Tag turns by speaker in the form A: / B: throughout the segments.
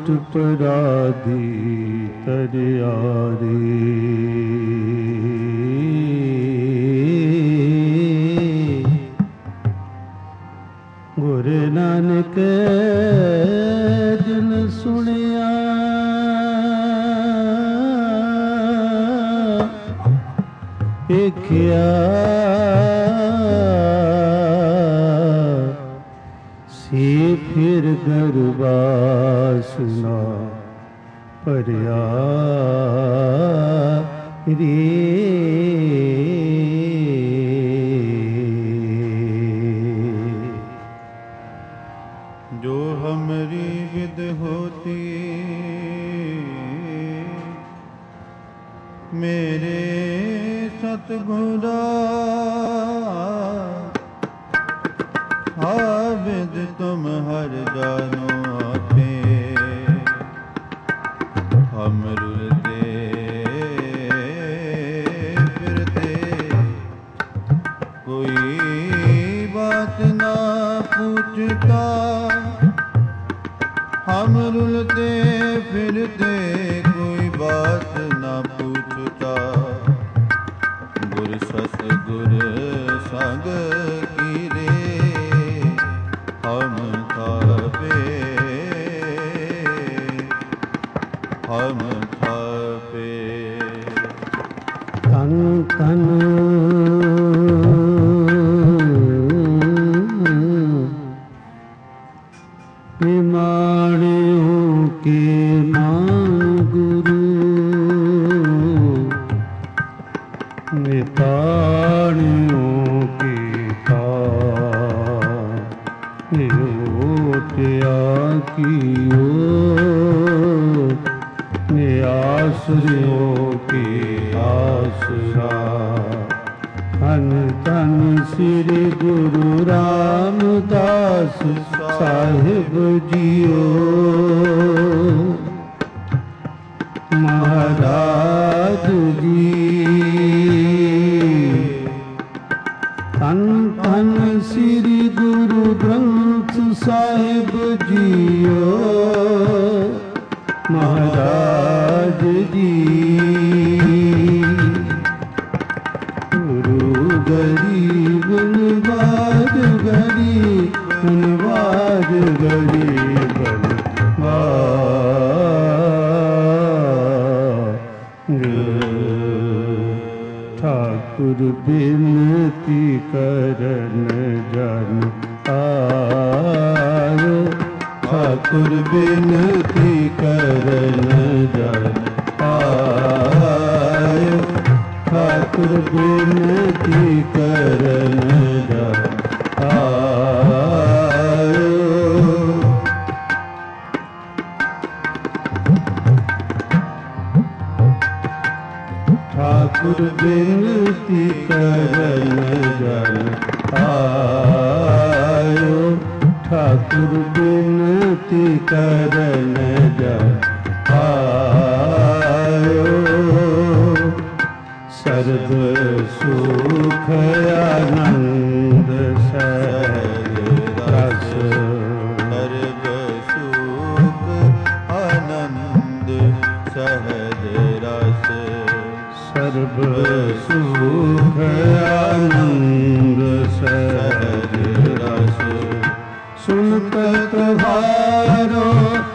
A: Coat पराधी Tariyari Guru Nanak जिन सुनिया देखिया से फिर गर्वासना परिया रे
B: जो हमरी विद होती मेरे सतगुरा आबिद तुम हर जानो आपे हम रुलते फिरते कोई बात ना पूछता हम रुलते फिरते कोई बात ना पूछता गुर सस गुर संग की रे हम थापे
A: तन तन निमाणियों के मान गुरु निताणियों के नियोटिया कियो नियासरियों के आसरा धन धन श्री गुरु रामदास साहिब जियो महाराज जी धन धन श्री गुरु ग्रंथ साहिब जियो महाराज जी गुरु गरीब नवाज गरीब नवाज गरीब ठाकुर बिनती करन जन आयो ठाकुर बिनती करन जन आयो ठाकुर बिनती करन जन आयो ठाकुर बिनती करन जन आयो ठाकुर बिनती करन जन आयो सर्व सुख आनंद सहज रस
B: सर्व सुख आनंद सहज रस
A: सर्व सुख आनंद सहज रस सुनत तुम्हारो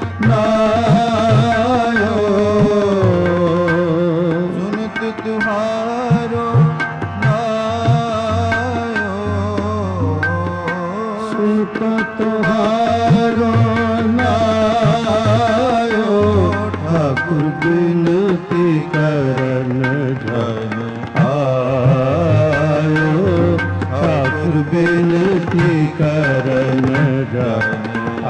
A: नायो
B: सुनत तुम्हारो नायो
A: सुनत तुम्हारो नायो ठाकुर बिनती करन जन आयो ठाकुर बिनती करन जन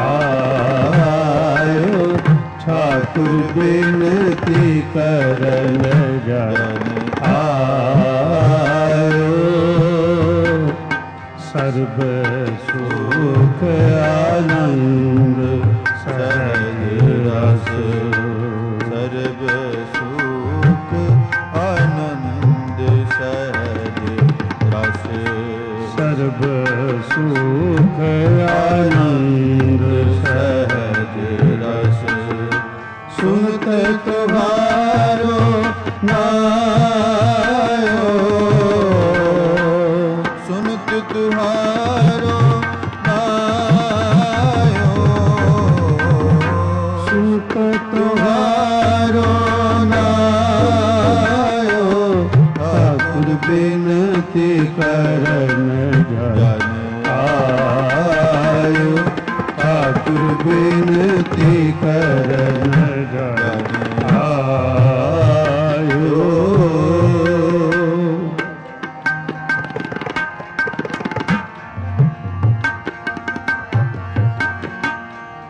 A: आयो ठाकुर बिनती करन जन आयो सर्व सुख आनंद सहज रस
B: सर्व सुख आनंद सहज रस
A: सर्व सुख आनंद सहज रस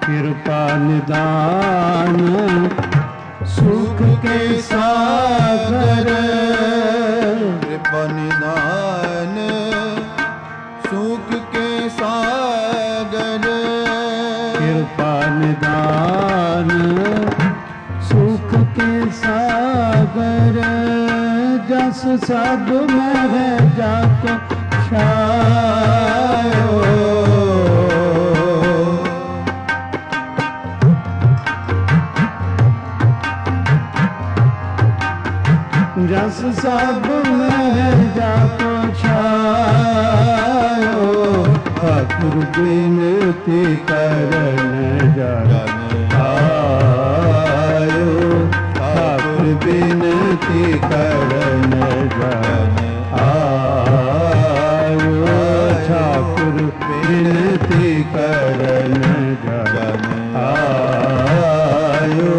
A: कृपा निदान सुख के सागर,
B: कृपा निदान सुख के सागर,
A: कृपा निदान सुख के सागर, जस सब में जाको छायो, जस सब में जाको छायो, ठाकुर बिनती करन जान आयो, ठाकुर बिनती करन जान आयो, ठाकुर बिनती करन जान आयो।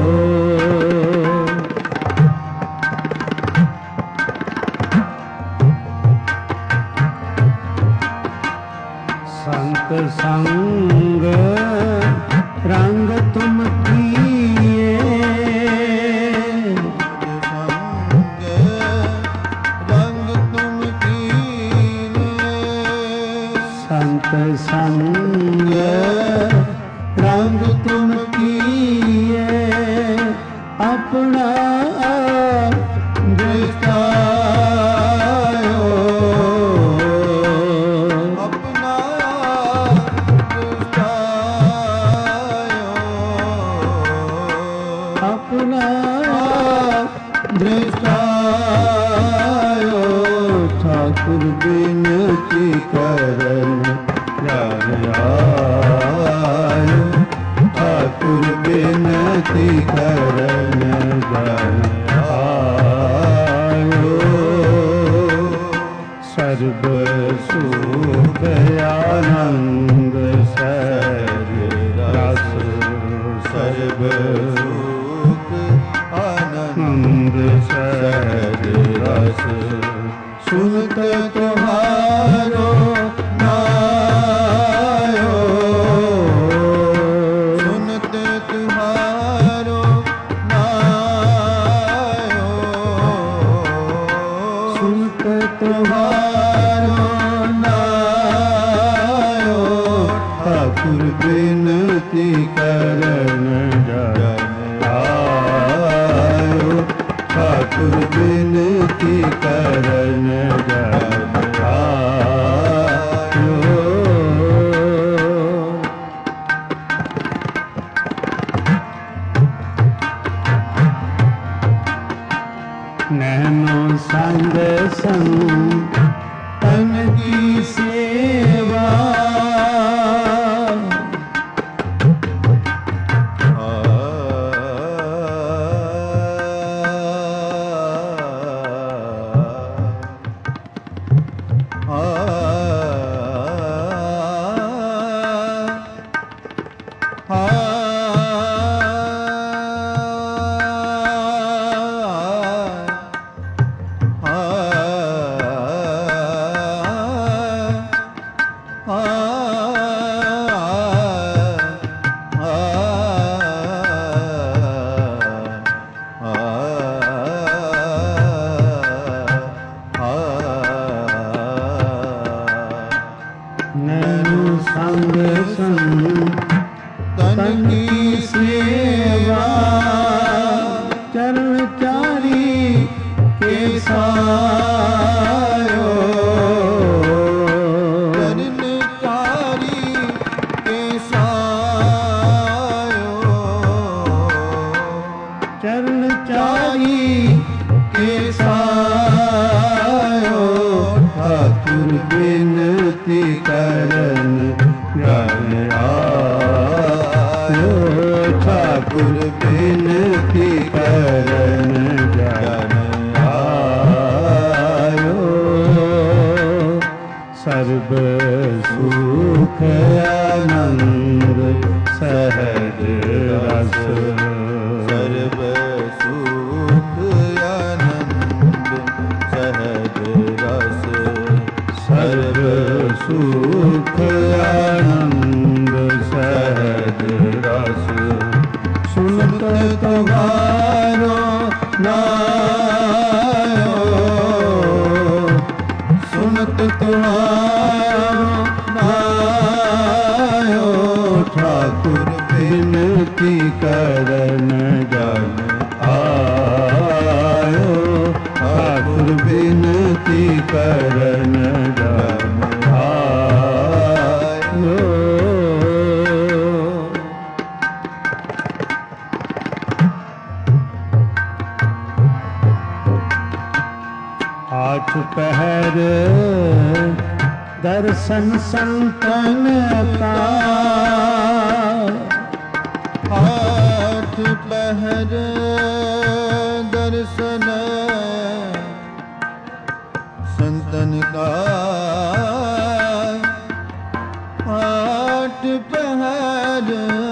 A: संत संग रंग तुम किए,
B: संग रंग तुम कीने,
A: संत संग रंग तुम किए, अपना दृष्टायो,
B: अपना दृष्टायो,
A: अपना दृष्टायो, ठाकुर बिनती करन जान आयो, ठाकुर बिनती करन जान आयो, सर्व सुख आनंद सहज रस, सर्व
B: सुख आनंद
A: आनंद सहज रस, सुनत तुम्हारो नायो,
B: सुनते तुम्हारो नायो,
A: सुनत तुम्हारो नायो, ठाकुर बिनती करन जान आयो, ठाकुर बिनती करन जान आयो। नैनो संग संग तन की सेवा, नैनो संग संग तन की सेवा, चरण चारी के सायो,
B: चरणकारी के सायो,
A: चरण चारी के सायो, ठाकुर बिनती करन जान आयो, ठाकुर बिनती करन जान आयो, सर्व सुख आनंद सहज रस,
B: सर्व सुख आनंद सहज रस,
A: सर्व सुख आनंद सहज ठाकुर बिनती करन जन आयो, ठाकुर बिनती करन जन आयो। आठ पहर दर्शन संतन का,
B: आठ पहर दर्शन संतन का, आठ पहर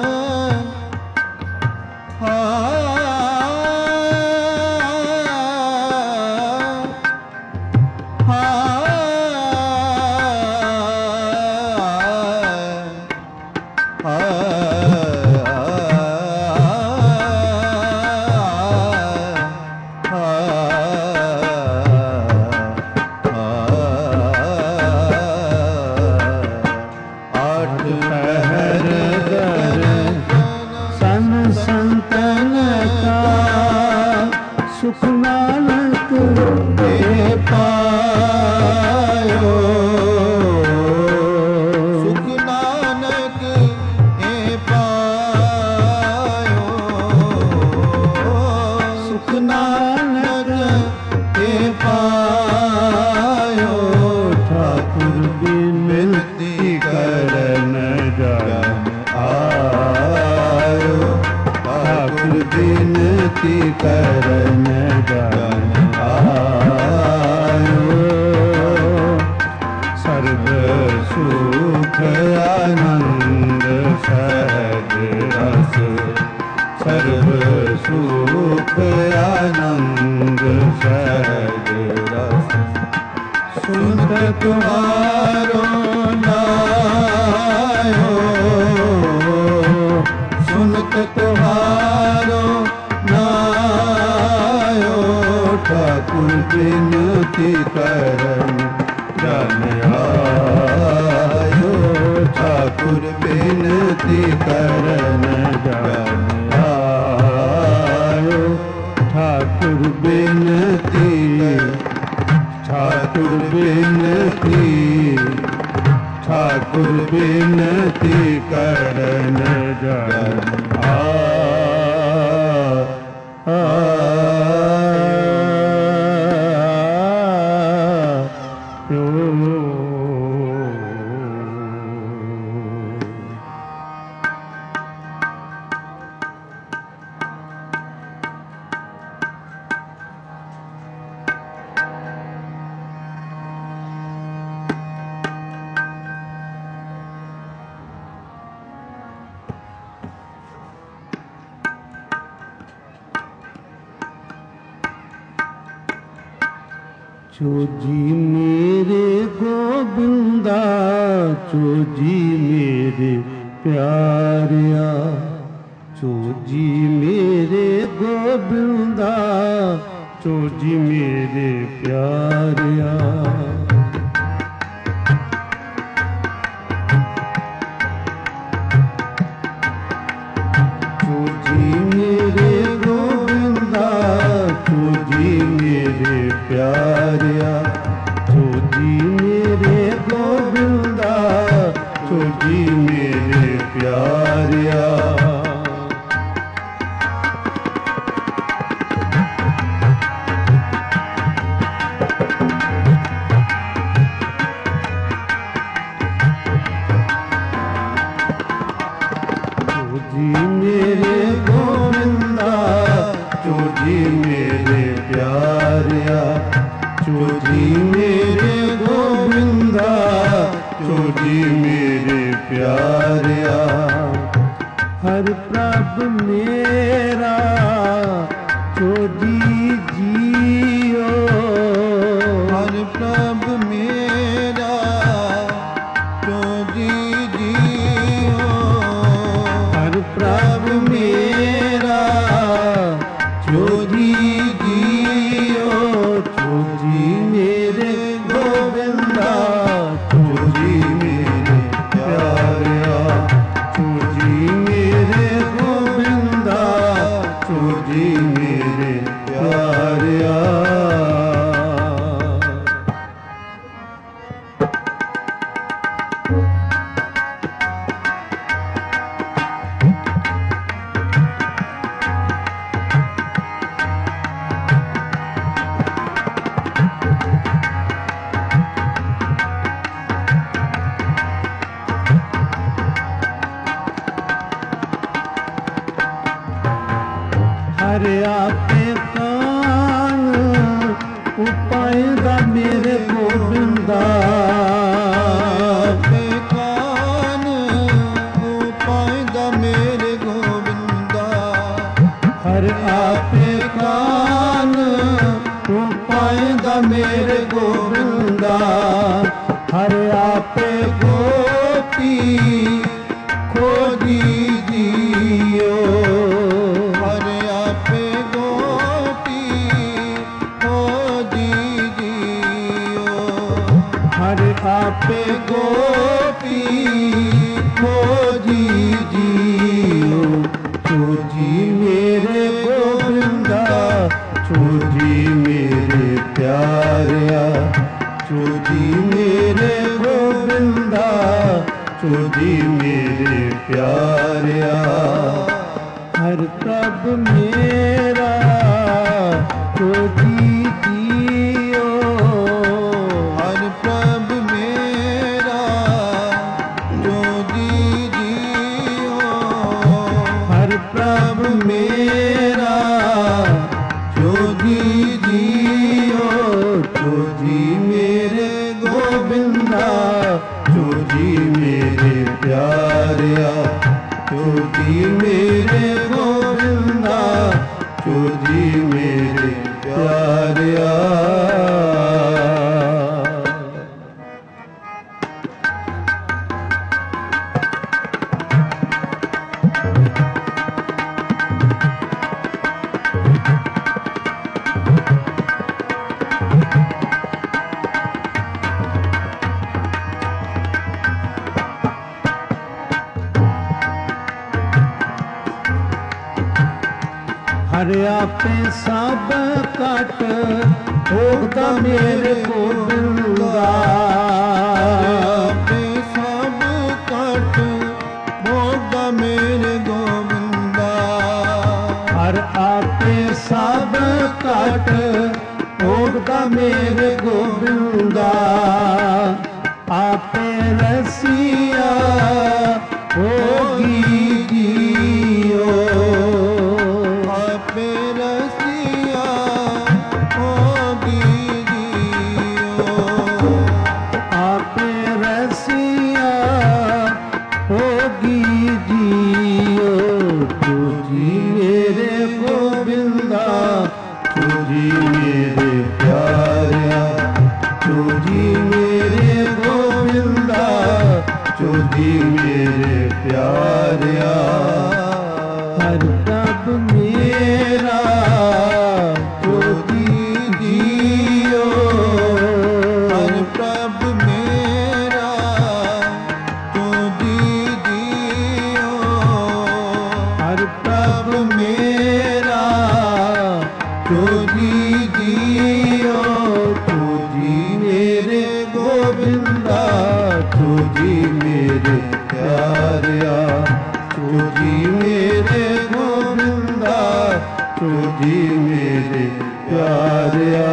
A: सुख नानक के पायो,
B: सुख नानक के पायो,
A: सुख नानक के पायो। ठाकुर बिनती करन जन आयो, ठाकुर बिनती करन जन आयो। सर्व सुख आनंद सहज रस, सर्व सुख आनंद सहज रस। सुनत तुम्हारो नायो, सुनत तुम्हारो नायो। ठाकुर बिनती करन जन आयो, ठाकुर बिनती करन जन आयो। ठाकुर बिनती, ठाकुर बिनती, ठाकुर बिनती करन जन चोजी मेरे गोविंदा, चोजी मेरे प्यारिया, चोजी मेरे गोविंदा, चोजी मेरे प्यारिया। चोजी मेरे गोविंदा, चोजी मेरे प्यारिया, चोजी मेरे गोविंदा, चोजी मेरे प्यारिया। चोजी मेरे गोविंदा, चोजी मेरे प्यारिया, चोजी मेरे गोविंदा, चोजी मेरे प्यारिया। हर प्रभ मेरा चोजी जियो,
B: हर प्रभ मेरा चोजी जियो,
A: हर प्रभ मेरा चोजी जियो। चोजी मेरे गोविंदा, चोजी मेरे प्यारिया, चोजी ਹਰ ਆਪੇ ਕਾਨ ਉਪਾਇਦਾ ਮੇਰੇ ਗੋਬਿੰਦਾ
B: ਆਪੇ ਕਾਨ ਉਪਾਇਦਾ ਮੇਰੇ ਗੋਬਿੰਦਾ
A: ਹਰ ਆਪੇ ਕਾਨ ਉਪਾਇਦਾ ਮੇਰੇ ਗੋਬਿੰਦਾ ਹਰ ਆਪੇ ਗੋਪੀ ਖੋਜੀ ਜੀਓ
B: ਹਰ ਆਪੇ ਗੋਪੀ ਖੋਜੀ ਜੀਓ
A: ਹਰ ਆਪੇ ਗੋਪੀ ਖੋਜੀ ਜੀਓ ਖੋਜੀ ਮੇਰੇ ਗੋਬਿੰਦਾ ਖੋਜੀ ਮੇਰੇ ਪਿਆਰਿਆ ਖੋਜੀ ਮੇਰੇ ਗੋਬਿੰਦਾ ਖੋਜੀ ਮੇਰੇ ਪਿਆਰਿਆ ਹਰ ਪ੍ਰਭ ਮੇਰਾ ਖੋਜੀ ਜੀਓ
B: ਹਰ ਪ੍ਰਭ ਮੇਰਾ ਜੋਗੀ ਜੀਓ
A: ਹਰ ਪ੍ਰਭ ਮੇਰਾ ਜੋਗੀ ਜੀਓ ਜੋਜੀ ਮੇਰੇ ਗੋਬਿੰਦਾ ਜੋਜੀ ਮੇਰੇ ਪਿਆਰਿਆ ਜੋਜੀ ਮੇਰੇ ਗੋਬਿੰਦਾ ਜੋਜੀ ਮੇਰੇ ਪਿਆਰਿਆ ਹਰ ਆਪੇ ਸਭ ਘਟ ਭੋਗਦਾ ਮੇਰੇ ਗੋਬਿੰਦਾ
B: ਆਪੇ ਸਭ ਘਟ ਭੋਗਦਾ ਮੇਰੇ ਗੋਬਿੰਦਾ
A: ਹਰ ਆਪੇ ਸਭ ਘਟ ਭੋਗਦਾ ਮੇਰੇ ਗੋਬਿੰਦਾ ਆਪੇ ਰਸੀਆ ਹੋਗੀ ਜੀਓ
B: ਆਪੇ ਰਸੀਆ ਹੋਗੀ ਜੀਓ
A: ਆਪੇ ਰਸੀਆ ਹੋਗੀ ਜੀਓ ਤੁਝੀ ਮੇਰੇ ਗੋਬਿੰਦਾ ਤੁਝੀ ਮੇਰੇ ਪਿਆਰਿਆ ਤੁਝੀ ਮੇਰੇ ਗੋਬਿੰਦਾ ਤੁਝੀ ਮੇਰੇ ਪਿਆਰਿਆ ਹਰ ਪ੍ਰਭ ਮੇਰਾ ਜੋਗੀ ਜੀਓ
B: ਹਰ ਪ੍ਰਭ ਮੇਰਾ ਜੋਗੀ ਜੀਓ
A: ਹਰ ਪ੍ਰਭ ਮੇਰਾ ਜੋਗੀ ਜੀਓ ਤੁਝੀ ਮੇਰੇ ਗੋਬਿੰਦਾ ਤੁਝੀ ਮੇਰੇ ਪਿਆਰਿਆ ਤੁਝੀ ਮੇਰੇ ਗੋਬਿੰਦਾ ਤੁਝੀ ਮੇਰੇ ਪਿਆਰਿਆ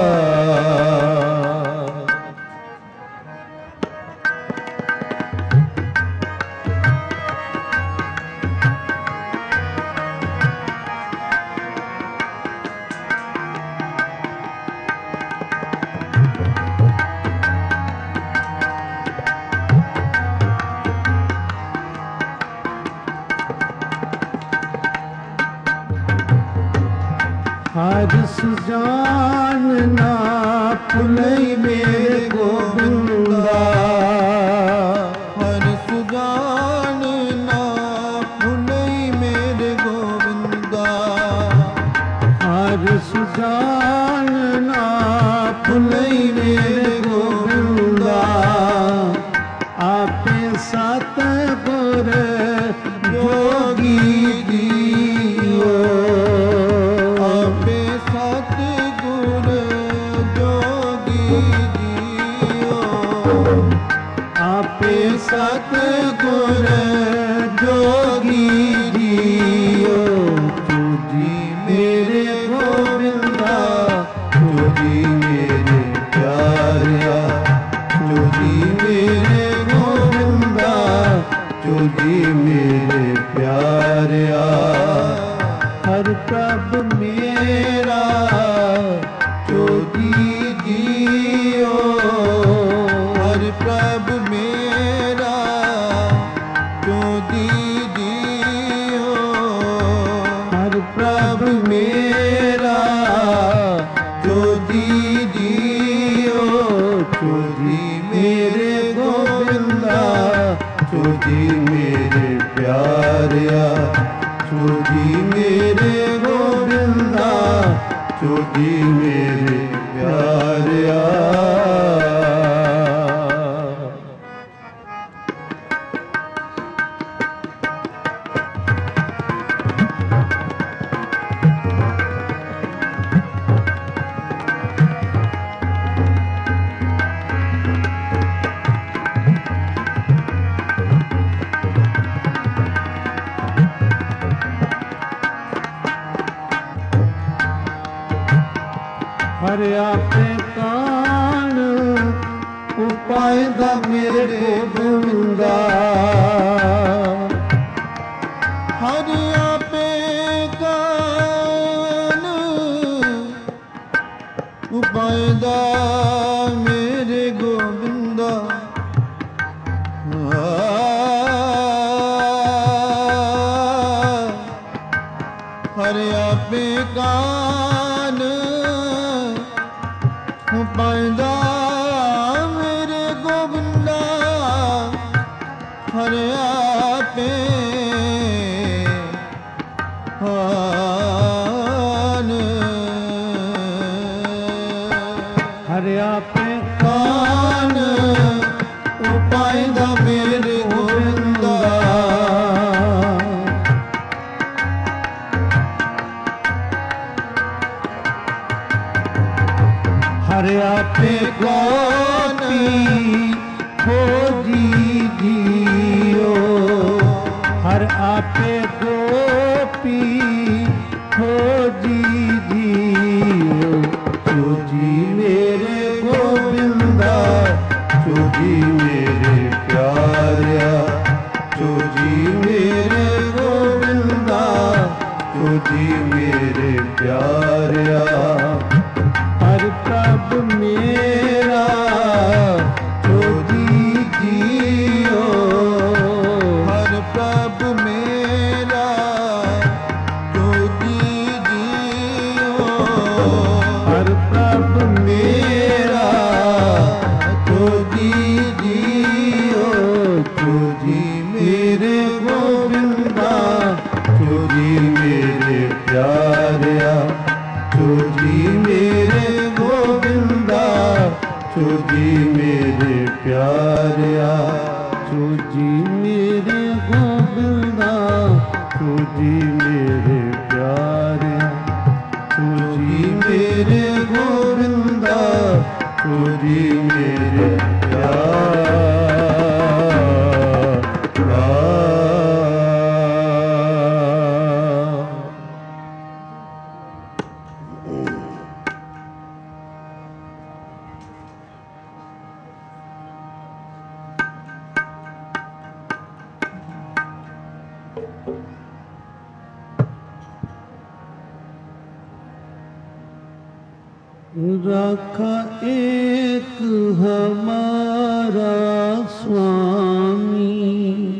A: ਹਰ ਸੁਜਾਨ ਨਾ ਭੁਲਈ ਮੇਰੇ ਗੋਬਿੰਦਾ
B: ਹਰ ਸੁਜਾਨ ਨਾ ਭੁਲਈ ਮੇਰੇ ਗੋਬਿੰਦਾ
A: ਹਰ ਸੁਜਾਨ ਨਾ ਭੁਲਈ ਮੇਰੇ ਗੋਬਿੰਦਾ ਆਪੇ ਸਤ ਗੁਰ ਜੋਗੀ ਜੀਓ
B: ਆਪੇ ਸਤ ਗੁਰ ਜੋਗੀ ਜੀਓ
A: ਆਪੇ ਸਤ ਗੁਰ ਜੋਗੀ ਜੀਓ ਤੁਝੀ ਮੇਰੇ ਗੋਬਿੰਦਾ ਤੁਝੀ ਮੇਰੇ ਪਿਆਰਿਆ ਤੁਝੀ ਮੇਰੇ ਗੋਬਿੰਦਾ ਤੁਝੀ ਮੇਰੇ ਪਿਆਰਿਆ ਹਰ ਪ੍ਰਭ मेरे प्यारिया तुझी मेरे गोविंदा तुझी मेरे प्यारिया
B: हर आपे कान
A: उपाय दा मेरे गोविंदा
B: हर आपे कान उपाय दा मेरे गोविंदा हर आपे कान पाइंदा मेरे गोविंदा हर आपे कान हर आपे कान पाइंदा मेरे गोविंदा हर आपे गोपी खोजी दियो हर आपे गोपी खोजी दियो
A: तुझी मेरे गोविंदा तुझी मेरे प्यारिया तुझी मेरे गोविंदा तुझी मेरे प्यारिया
B: हर प्रभ मेरा
A: तुझी जियो
B: हर प्रभ मेरा
A: तुझी जियो
B: हर प्रभ
A: मेरा तुझी जियो तुझी मेरे गोविंदा तुझी मेरे प्यारिया तुझी मेरे गोविंदा तुझी मेरे प्यारिया
B: तुझी मेरे गोविंदा तुझी मेरे प्यारे
A: तुझी मेरे गोविंदा तुझी मेरे प्यारिया
B: रखा एक हमारा स्वामी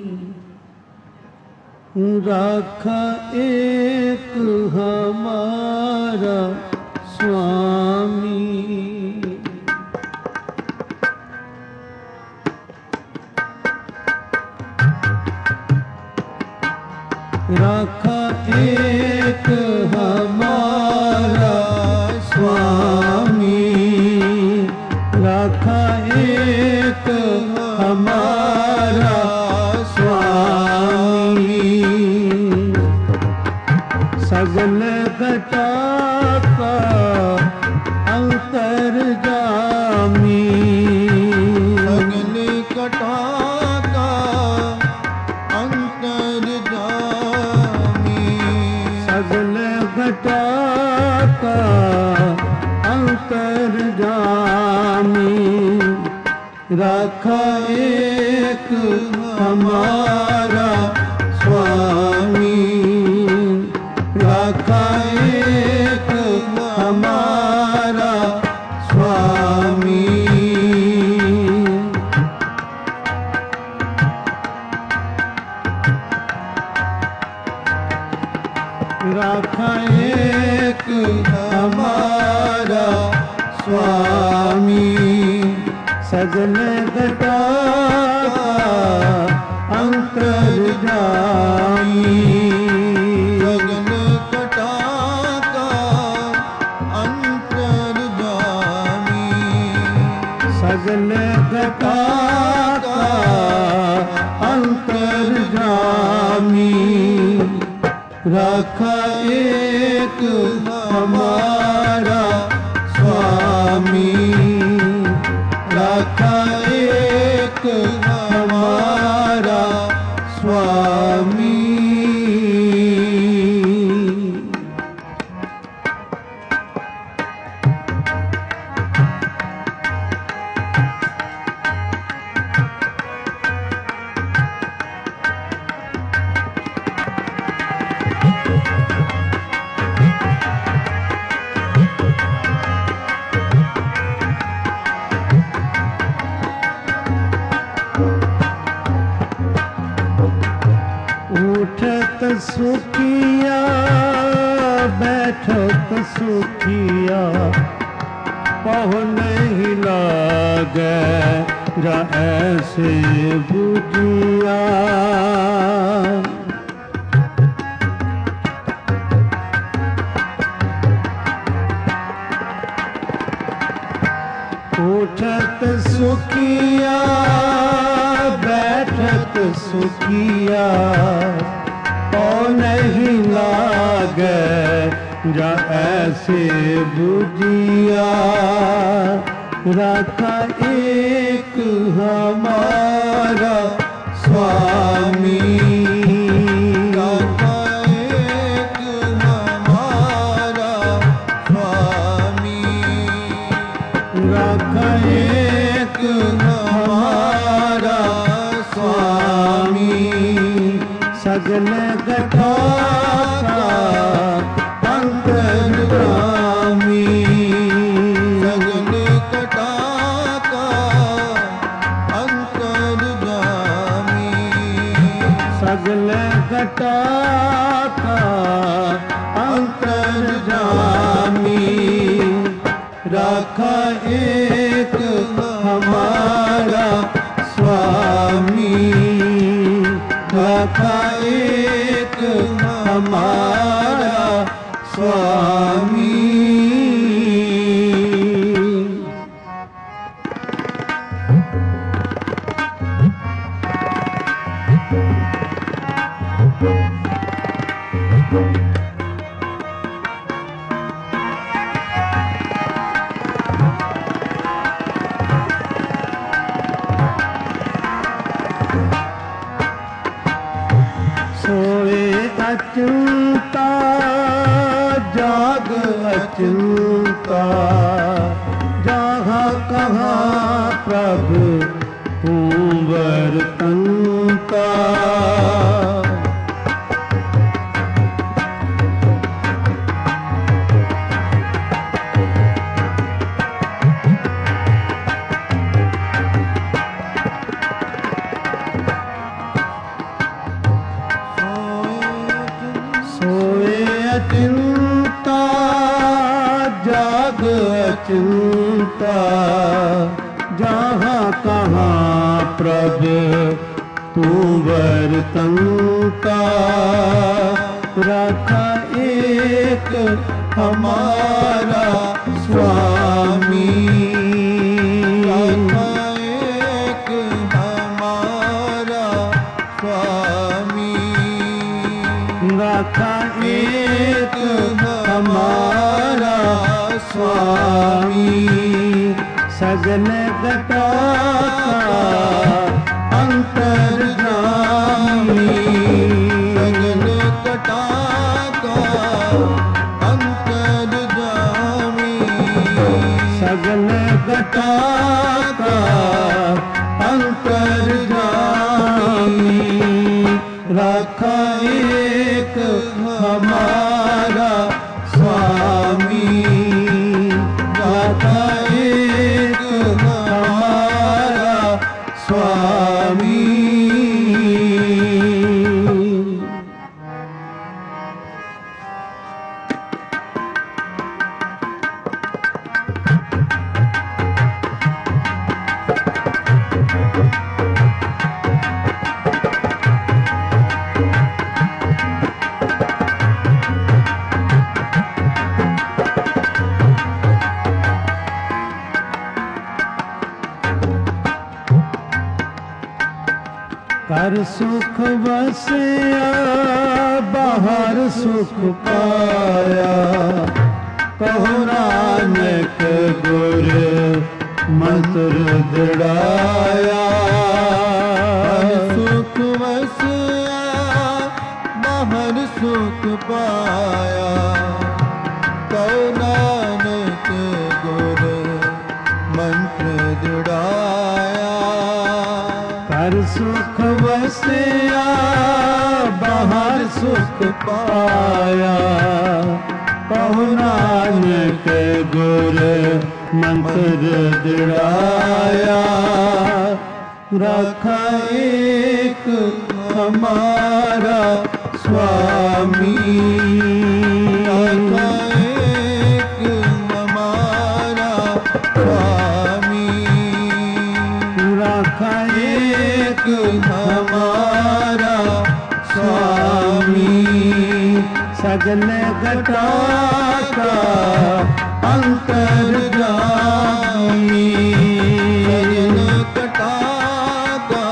B: रखा एक हमारा स्वामी रखा एक हमारा स्वामी रखा एक हमारा स्वामी सगल घटा का अंतर्जामी
A: सगल घटा का अंतर्जामी
B: सगल घटा का अंतर्जामी रखा एक हमारा स्वामी रखा एक हमारा स्वामी रखा एक हमारा स्वामी सगल घटा अंत
A: अंतर्यामी
B: सगल घटा का अंतर्यामी
A: सगल घटा का अंतर्यामी रखा एक हमारा स्वामी रखा एक हमारा स्वामी उठत सुखिया बैठत सुखिया पहुँ नहीं लागे जा ऐसे बुझिया उठत सुखिया बैठत सुखिया ओ नहीं लागे जा ऐसे बुझिया रखा एक हमारा स्वामी
B: रखा एक हमारा स्वामी
A: रखा एक हमारा स्वामी सगल घटा का अंतर्यामी
B: सगल घटा का अंतर्यामी
A: सगल घटा का अंतर्यामी रखा एक हमारा स्वामी रखा एक हमारा स्वामी सोए अचिंता जाग अचिंता जहाँ कहाँ प्रभु कुंवर तंता अचिंता जाग अचिंता जहाँ कहाँ प्रभु तू वर्तंता रखा एक हमारा स्वामी
B: रखा एक हमारा स्वामी
A: रखा एक हमारा स्वामी सगल घटा का अंतर्यामी
B: सगल घटा का अंतर्यामी
A: सगल घटा का अंतर्यामी रखा एक हमारा स्वामी रखा एक हमारा स्वामी घर सुख बसिया बाहर सुख पाया, कहो नानक गुर मंत्र दृढ़ाया।
B: सुख बसिया बाहर सुख पाया, कहो नानक गुर मंत्र दृढ़ाया।
A: घर सुख बसिया बाहर सुख पाया, कहो नानक गुर मंत्र दृढ़ाया। रखा एक हमारा स्वामी,
B: रखा एक हमारा स्वामी,
A: रखा एक हमारा स्वामी। सगल घटा का अंतर्यामी,
B: घटा का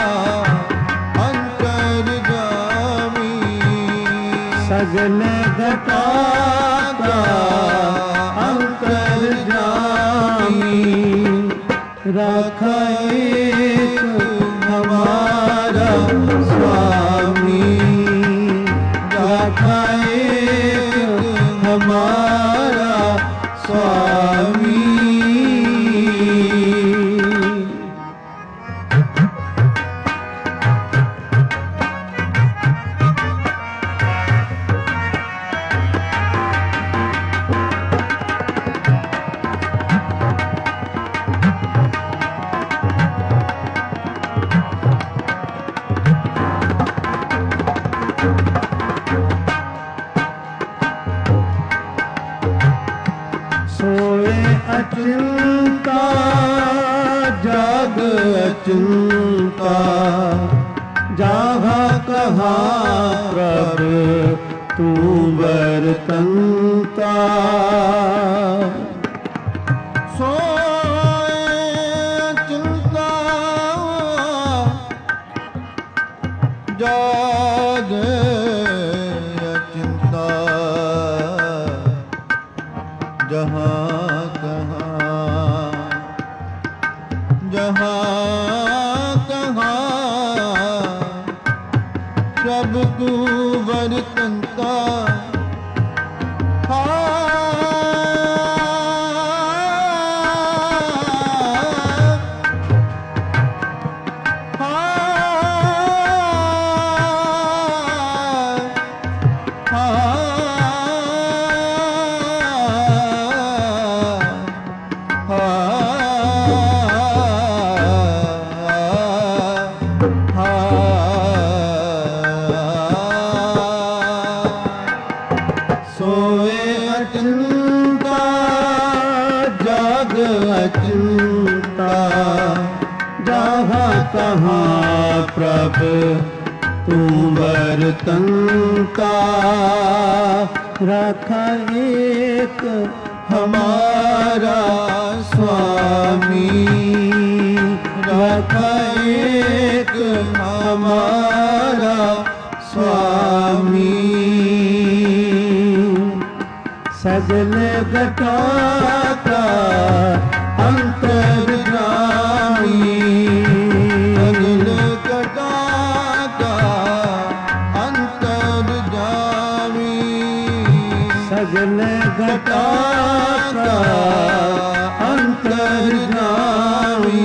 B: अंतर्यामी,
A: सगल घटा का अंतर्यामी। रखा एक हमारा स्वामी, रखा एक हमारा स्वामी। सोए अचिंता जाग अचिंता, जहाँ कहाँ प्रभु तू बरतंता।
B: सोए चिंता जागे चिंता, जहाँ कहाँ प्रभु तू बरतंता।
A: सोए अचिंता जाग अचिंता, जहाँ कहाँ प्रभु तू बरतंता। रखा एक हमारा स्वामी, रखा एक हमारा स्वामी। सगल घटा का अंतर्यामी,
B: सगल घटा का अंतर्यामी,
A: सगल घटा का अंतर्यामी।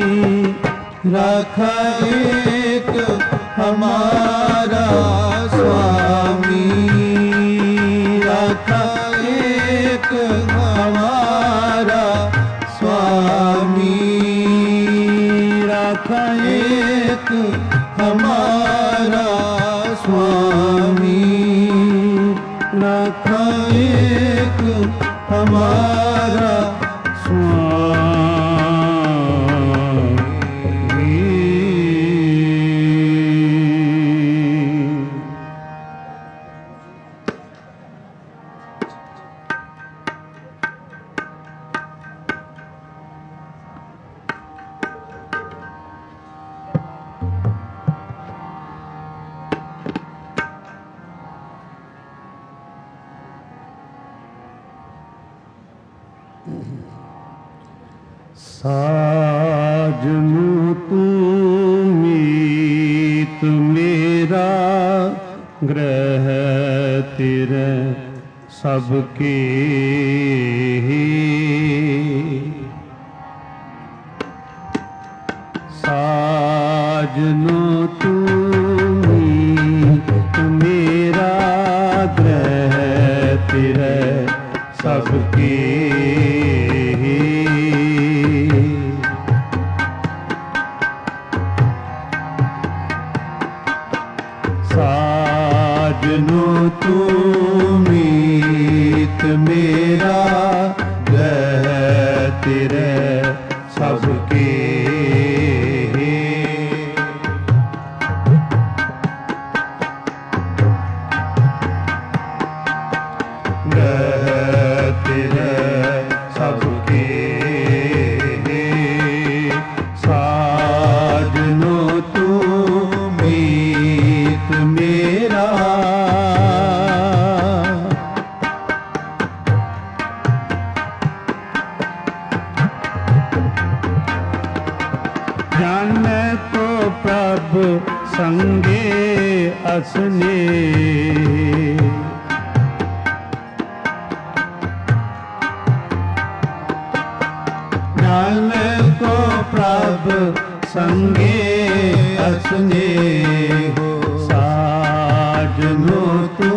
A: रखा एक हमारा स्वामी, रखा एक हमारा स्वामी, रखा एक हमारा स्वामी, रखा एक हमारा
C: साजनु तू मीत मेरा ग्रह तेरे सबके साजनु तू मीत मेरा ग्रह तेरे सबके
A: साजनु तू मीत मेरा ग्रह तेरे सबके
C: जाने तो प्रभ संगे असने
A: जाने को प्रभ संगे असने हो साजनो तू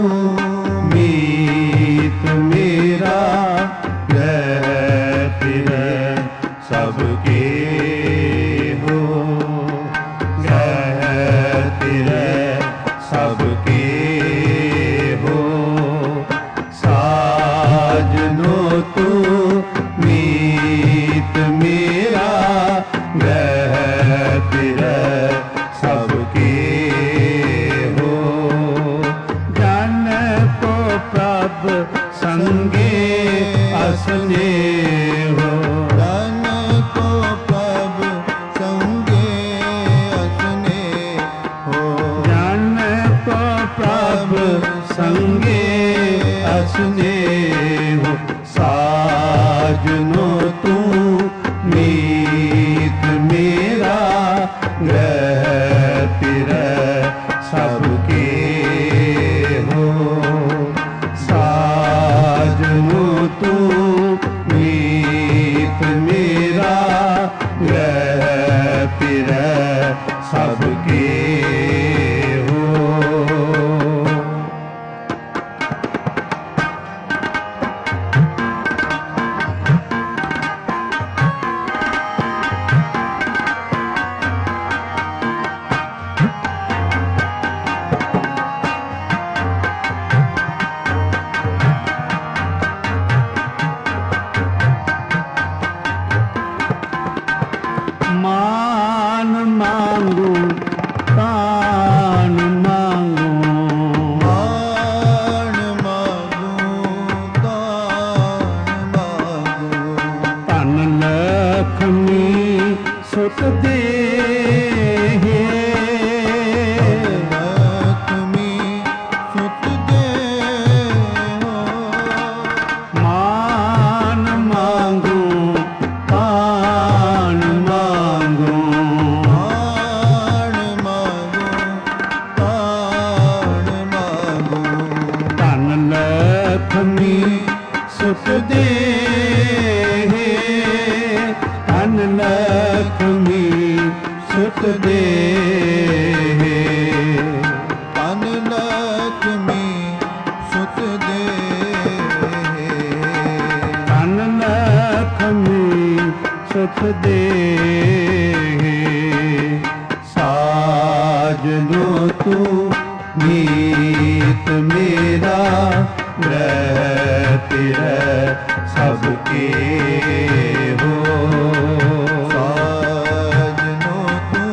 A: मीत मेरा ग्रह तेरे सबके सबके हो साजनो तू मीत मेरा ग्रह तेरे सबके हो
C: जाने को प्रभ संगे असने हो
A: जाने को प्रभ संगे असने हो
C: जाने को प्रभ
A: संगे असने हो साजनो तू मीत मेरा ग्रह तेरे सबके हो साजनो तू मीत मेरा ग्रह तेरे सबके हो
C: मान मांगू तान मांगू
A: मान मांगू दान मांगू
C: तन लक्ष्मी सुत दे
A: लक्ष्मी सुत दे हो
C: मान मांगू तान मांगू
A: मान मांगू तान मांगू
C: तन लक्ष्मी
A: सुत दे
C: तन लक्ष्मी
A: सुत दे तन लक्ष्मी सुत दे
C: तन लक्ष्मी सुख दे
A: साजनो तू मीत मेरा ग्रह तेरे सबके हो साजनो तू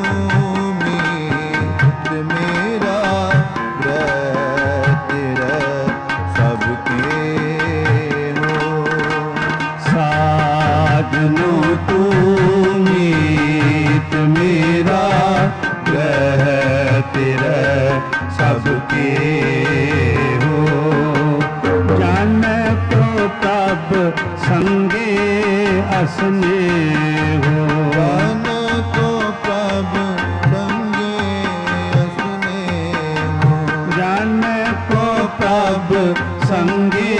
A: मीत मेरा ग्रह तेरे सबके हो
C: साजनो
A: तू मीत मेरा ग्रह तेरे सबके हो
C: जाने तो तब संगे असने जाने को प्रभ संगे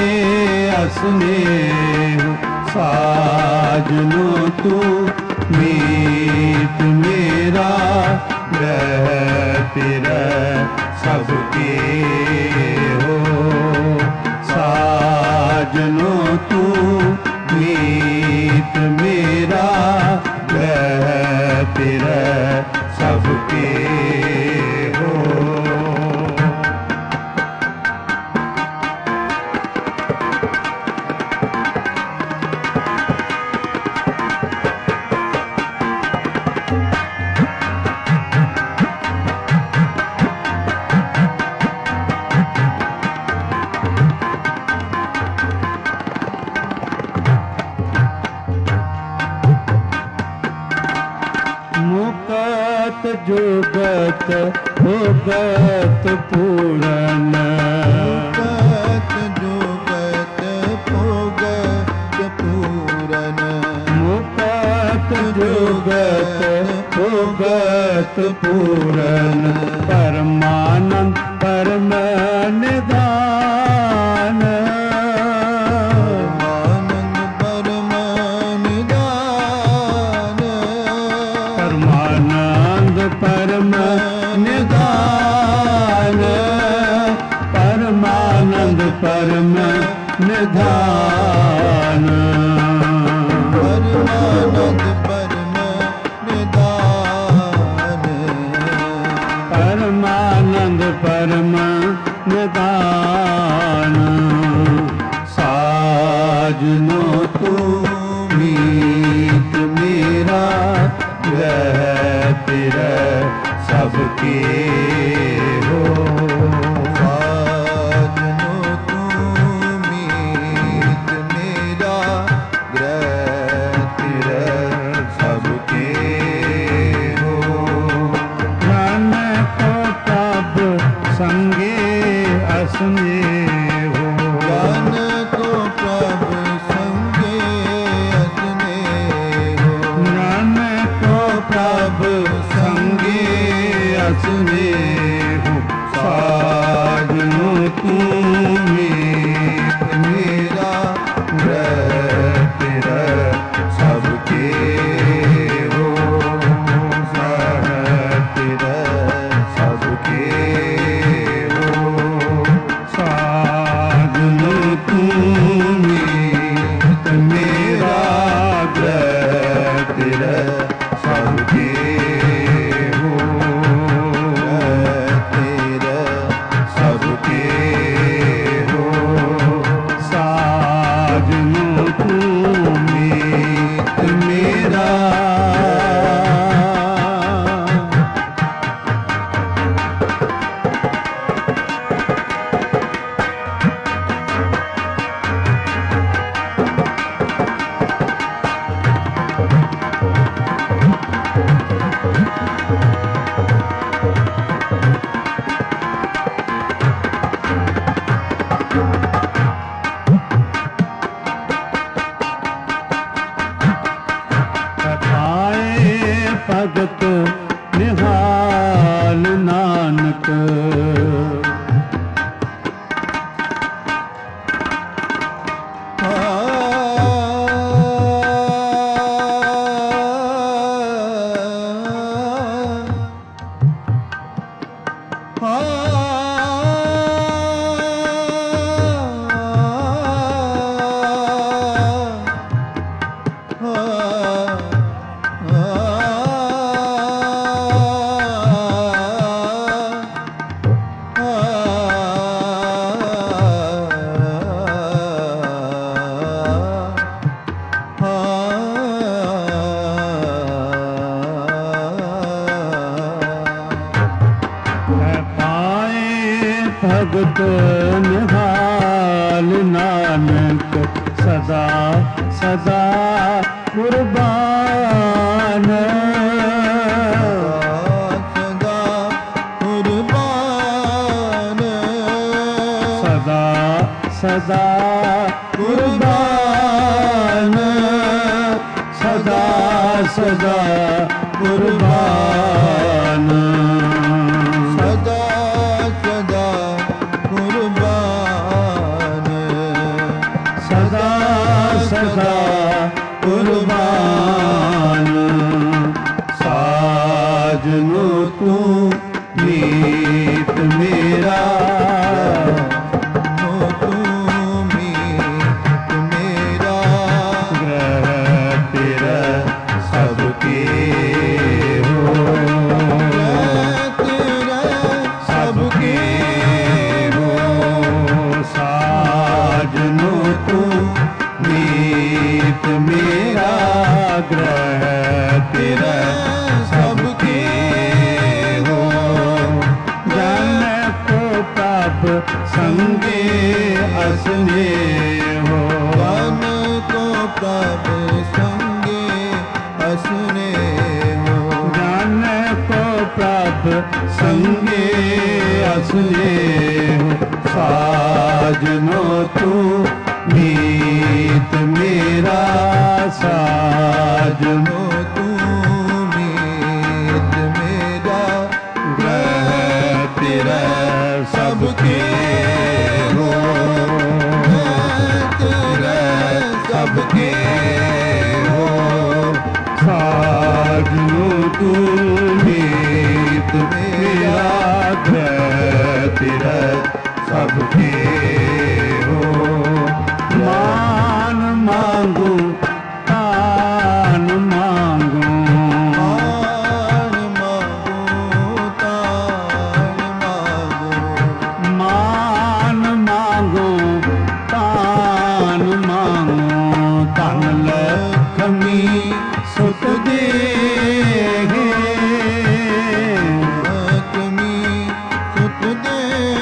C: असनेह साजनो तू मीत मेरा ग्रह तेरा सबके हो साजनो तू मीत मेरा ग्रह तेरा सबके हो। मुकत जुगत भोगत पूरन
B: मुकत जुगत भोगत पूरन
C: मुकत जुगत भोगत पूरन परमानंद परम निधान
B: परमानंद परम निधान
C: परमानंद परम निधान
B: परमानंद परम निधान
C: परमानंद परम निधान साजनो तू मीत मेरा ग्रह तेरा सबके हो
B: साजनो तू मीत मेरा ग्रह तेरा सबके हो
C: ज्ञान को तब संगे असने हो
B: ज्ञान को प्रभु संगे असने हो
C: ज्ञान को प्रभु संगे असने हो साजनो तू मीत
B: मेरा ग्रह तेरा सबके हो
C: साह तेरा
B: सबके हो
C: साजनो तू मीत मेरा ग्रह तेरा सबके हो
B: तेरा
C: सबके हो साजनो तू मीत मेरा कथाए भगत निहाल नानक भगत निहाल नानक सदा सदा कुर्बान
B: सदा कुर्बान
C: सदा सदा कुर्बान सदा सदा कुर्बान
B: सदा सदा
C: प्रभ संगे असने हो।
A: ज्ञान को प्रभ संगे असने हो।
C: ज्ञान को प्रभ संगे असने हो। साजनो तू मीत मेरा, साजनो
A: तू मीत मेरा,
C: ग्रह तेरा सबके हो।
A: तेरा सबके हो।
C: साजनो तू मीत मेरा, ग्रह तेरा सबके हो। मान मांगू तान मांगू,
A: मान मांगू तान मांगू।
C: मान मांगो तान मांगो। धन लक्ष्मी सुख देगे,
A: लक्ष्मी सुख दे।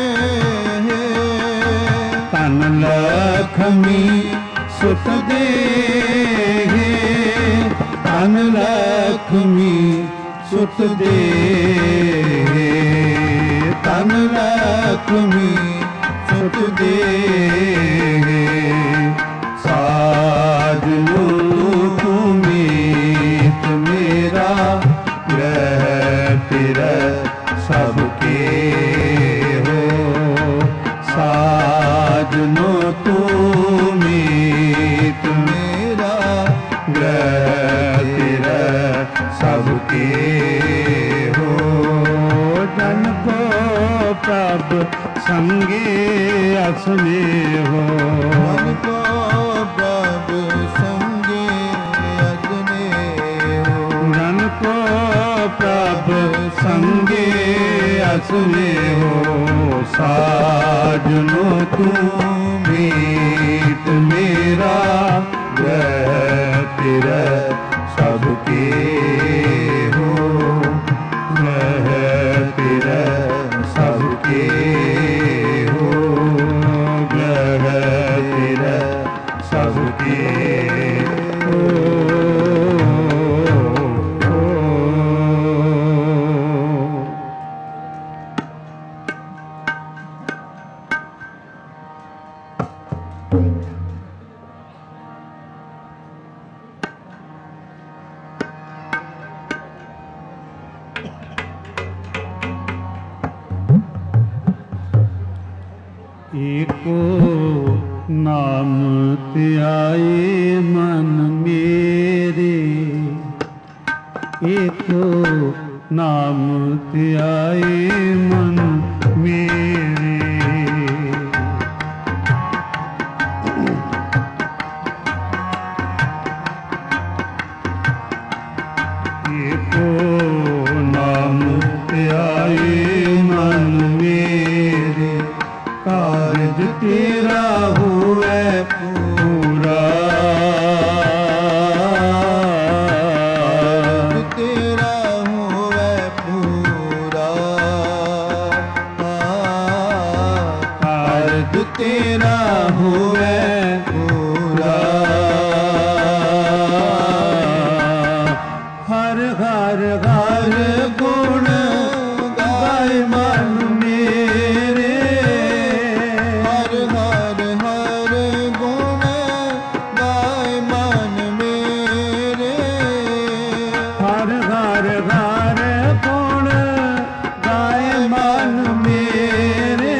C: धन लक्ष्मी सुख देगे, धन लक्ष्मी सुख देगे, धन लक्ष्मी सुख देगे। साजनो तू मीत मेरा, ग्रह तेरा सबके हो। साजनो तू मीत
A: मेरा
C: ग्रह तेरा सबके हो। जन को प्रभ संगे असने हो।
A: मन को प्रभ संगे असने हो।
C: जन को प्रभ संगे असने हो। साजनो तू मीत मेरा, ग्रह तेरा सबके हो। ग्रह तेरा सबके हो। ग्रह तेरा सबके हो। एको नाम त्याए मन मेरे, एको नाम त्याए मन मेरे। एको नाम त्याए मन मेरे, कारज तेरा हुए पूरा।
A: तेरा होवे पूरा।
C: कारज तेरा हुए पूरा। हर हर हर गुण गाय मन मेरे।
A: हर हर हर गुण गाय मन मेरे।
C: हर हर हर गुण गाय मन मेरे।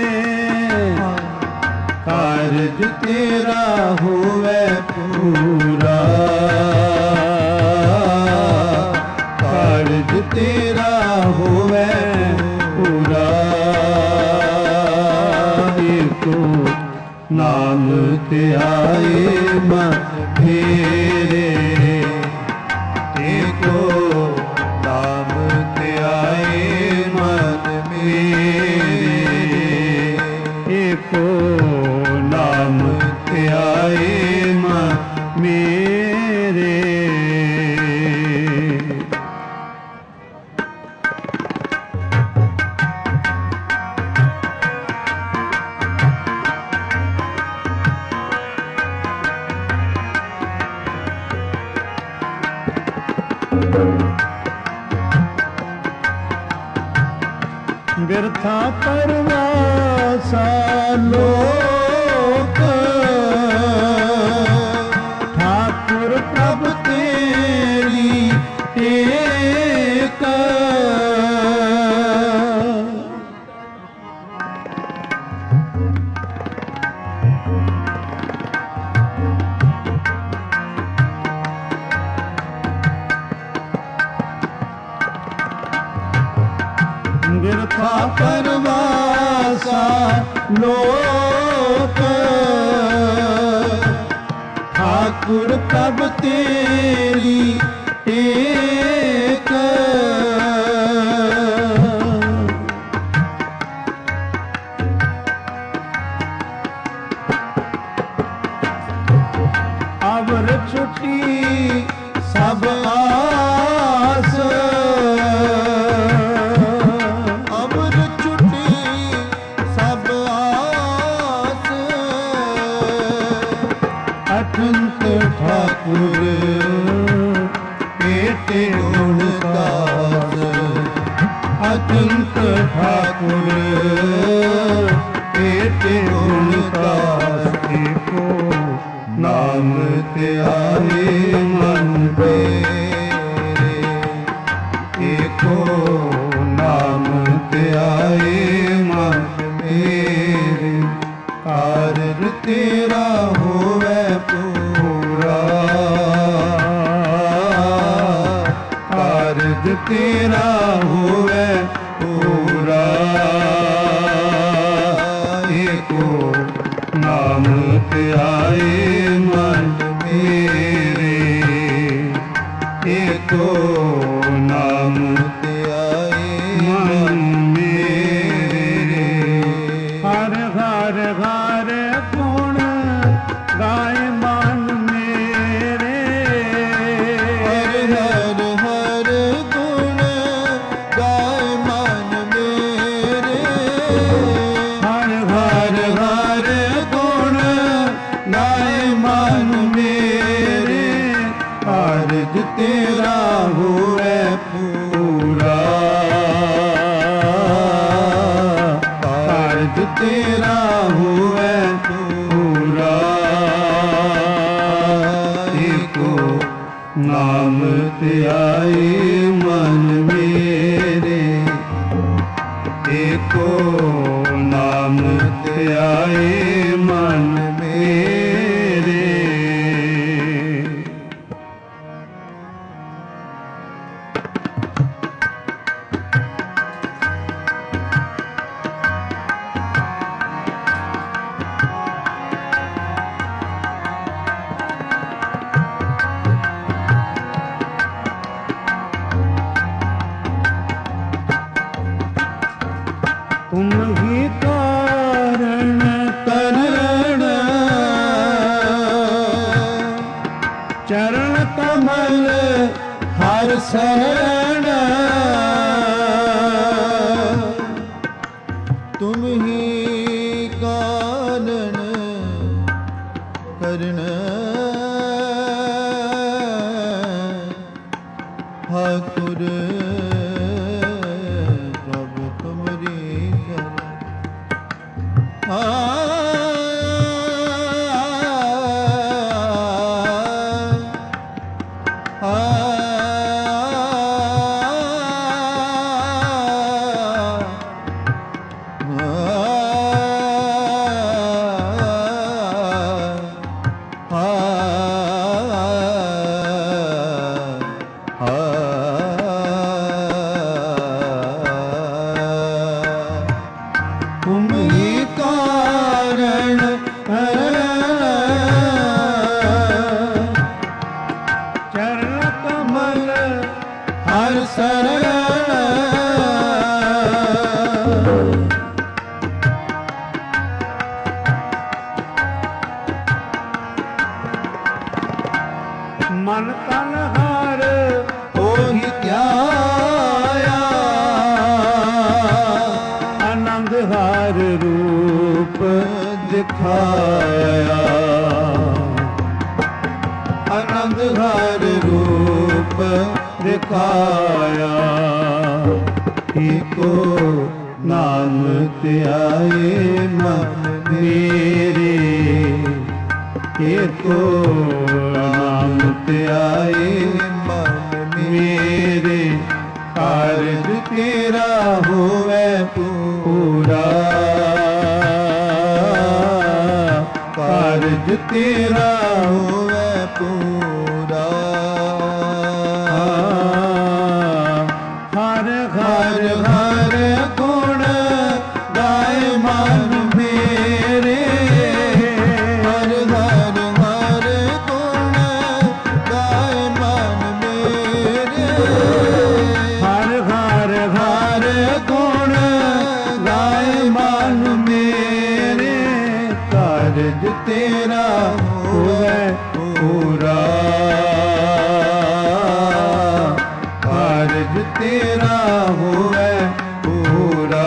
C: कारज तेरा हुए पूरा। कारज तेरा हुए पूरा। एको नाम त्याए मन मेरे। एको नाम त्याए मन मेरे। एको नाम त्याए मन मेरे। ਬਿਰਥਾ ਪਰਵਾਸਾ ਲੋਕ ਠਾਕੁਰ ਪ੍ਰਭ ਤੇਰੀ ਟੇਕ ਬਿਰਥਾ ਪਰਵਾਸਾ ਲੋਕ ਠਾਕੁਰ ਪ੍ਰਭ ਤੇਰੀ ਟੇਕ ਅਵਰ ਛੁਟੀ ਸਭ ਆਸ ਅਠੰਤ ਠਾਕੁਰ ਪੇਟੇ ਗੁਣ ਕਾਸ ਅਠੰਤ ਠਾਕੁਰ ਪੇਟੇ ਗੁਣ ਕਾਸ ਏਕੋ ਨਾਮ ਧਿਆਏ ਮਨ ਮੇਰੇ ਏਕੋ ਨਾਮ ਧਿਆਏ ਮਨ ਮੇਰੇ ਕਾਰਜ ਤੇਰਾ ਹੋਵੇ ਪੂਰਾ ਕਾਰਜ ਤੇਰਾ ਹੋਵੇ ਪੂਰਾ ਏਕੋ ਨਾਮ ਧਿਆਏ ਮਨ ਮੇਰੇ ਏਕੋ ਨਾਮ ਧਿਆਏ ਮਨ ਮੇਰੇ ਹਰ ਹਰ ਹਰ ਗੁਣ ਗਾਏ ਮਨ ਮੇਰੇ
A: ਹਰ ਹਰ ਹਰ ਗੁਣ ਗਾਏ ਮਨ ਮੇਰੇ
C: ਹਰ ਹਰ ਹਰ ਗੁਣ ਗਾਏ ਮਨ ਮੇਰੇ ਕਾਰਜ ਤੇਰਾ ਹੋਵੇ ਪੂਰਾ ਕਾਰਜ ਤੇਰਾ ਹੋਵੇ ਪੂਰਾ ਏਕੋ ਨਾਮ ਧਿਆਏ ਮਨ ਮੇਰੇ ਏਕੋ ਨਾਮ ਧਿਆਏ ਮਨ ਮੇਰੇ ਤੁਮ ਹੀ ਕਾਰਣ
A: ਕਰਨ
C: ਚਰਨ ਕਮਲ
A: ਹਰ ਸਰਣ ਤੁਮ ਹੀ ਕਾਰਨ ਕਰਨ ਠਾਕੁਰ ਪ੍ਰਭ ਤੁਮਰੀ ਤੁਮ ਹੀ ਕਾਰਨ
C: ਚਰਨ ਕਮਲ
A: ਹਰ ਸਰਣ
C: ਮਨ ਤਨ ਹਰ
A: ਉਹੀ ਧਿਆਇਆ
C: ਆਨੰਦ ਹਰ ਰੂਪ ਦਿਖਾਇਆ
A: ਆਨੰਦ ਹਰ ਰੂਪ
C: ਦਿਖਾਇਆ ਏਕੋ
B: ਨਾਮ ਧਿਆਏ ਮਨ ਮੇਰੇ, ਏਕੋ ਨਾਮ ਧਿਆਏ ਮਨ ਮੇਰੇ, ਕਾਰਜ ਤੇਰਾ ਹੋਵੇ ਪੂਰਾ, ਕਾਰਜ ਤੇਰਾ ਹੋਵੇ ਪੂਰਾ।
C: ਹਰ
B: ਹਰ ਹਰ ਗੁਣ ਗਾਏ ਮਨ ਮੇਰੇ, ਹਰ ਹਰ ਹਰ ਗੁਣ ਗਾਏ ਮਨ ਮੇਰੇ,
C: ਹਰ ਹਰ
B: ਹਰ ਗੁਣ ਗਾਏ ਮਨ ਮੇਰੇ, ਕਾਰਜ ਤੇਰਾ ਹੋਵੇ ਪੂਰਾ, ਕਾਰਜ ਤੇਰਾ ਹੋਵੇ ਪੂਰਾ।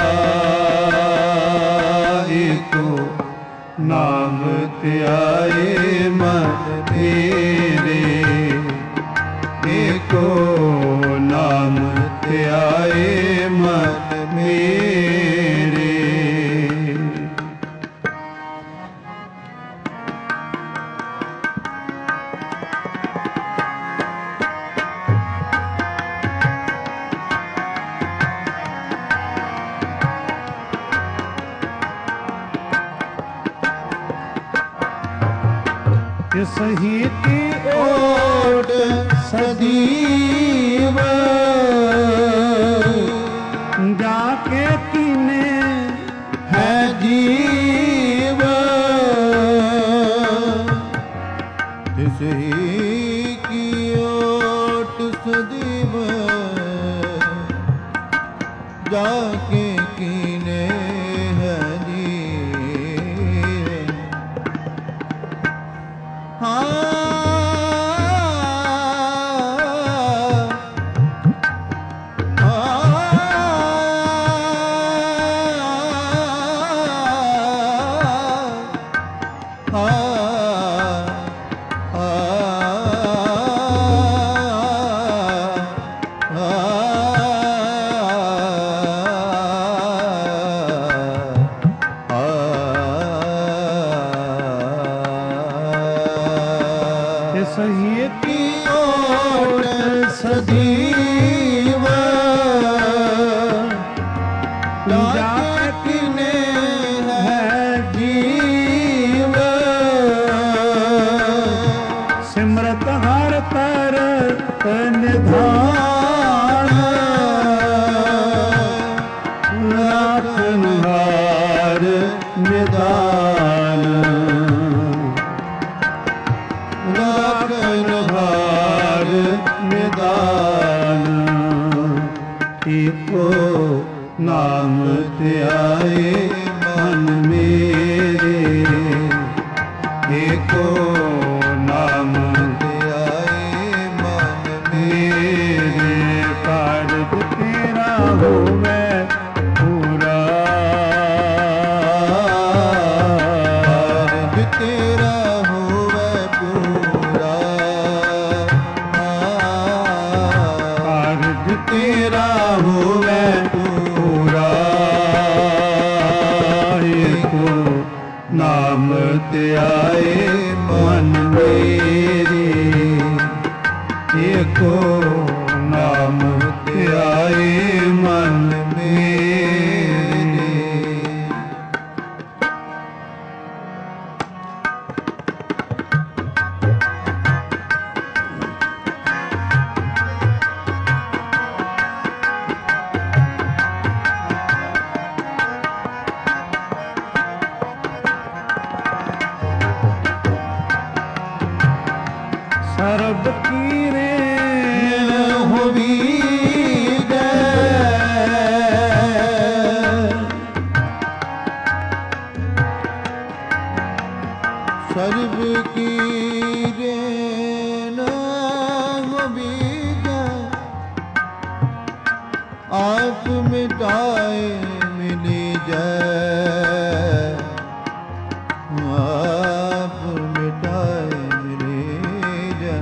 B: ਏਕੋ ਨਾਮ ਧਿਆਏ ਮਨ ਮੇਰੇ, ਏਕੋ ਨਾਮ ਧਿਆਏ ਮਨ ਮੇਰੇ।
C: ਸਹੀ ਕੀ
B: ਓਟ ਸਦੀਵ,
C: ਜਾ ਕੇ ਕੀਨੇ
B: ਹੈ ਜੀਵ, ਤਿਸ ਹੀ ਕੀ ਓਟ ਸਦੀਵ, ਜਾ ਕੇ ਕੀਨੇ ਹੈ ਜੀਵ। ਹਾਂ
C: ਸਹੀ
B: ਕੀ ਓਟ ਸਦੀਵ, ਜਾ ਕਿਨੇ ਹੈ ਜੀਵ।
C: ਸਿਮਰਤ ਹਰ ਪਰ ਨਿਧਾਨ,
B: ਰਾਖਨ ਹਾਰ ਨਿਦਾਨ, ਰਾਖਨ ਹਾਰ ਨਿਦਾਨ। ਏਕੋ ਨਾਮ ਧਿਆਏ ਮਨ ਮੇਰੇ, ਏਕੋ ਨਾਮ ਧਿਆਏ ਮਨ ਮੇਰੇ,
C: ਕਾਰਜ ਤੇਰਾ ਹੋਵੇ ਪੂਰਾ,
B: ਕਾਰਜ ਤੇਰਾ ਹੋਵੇ ਪੂਰਾ,
C: ਕਾਰਜ
B: ਤੇਰਾ ਹੋਵੇ ਪੂਰਾ। ਏਕੋ ਨਾਮ ਧਿਆਏ ਮਨ ਮੇਰੇ, ਏਕੋ ਨਾਮ ਧਿਆਏ ਮਨ ਮੇਰੇ।
C: ਸਰਬ ਕੀ ਰੇਣ
B: ਹੋਵੀਗੈ, ਸਰਬ ਕੀ ਰੇਣ ਹੋਵੀਗੈ, ਆਪ ਮਿਟਾਏ ਮਿਲੀ ਜੈ, ਆਪ ਮਿਟਾਏ ਮਿਲੀ ਜੈ।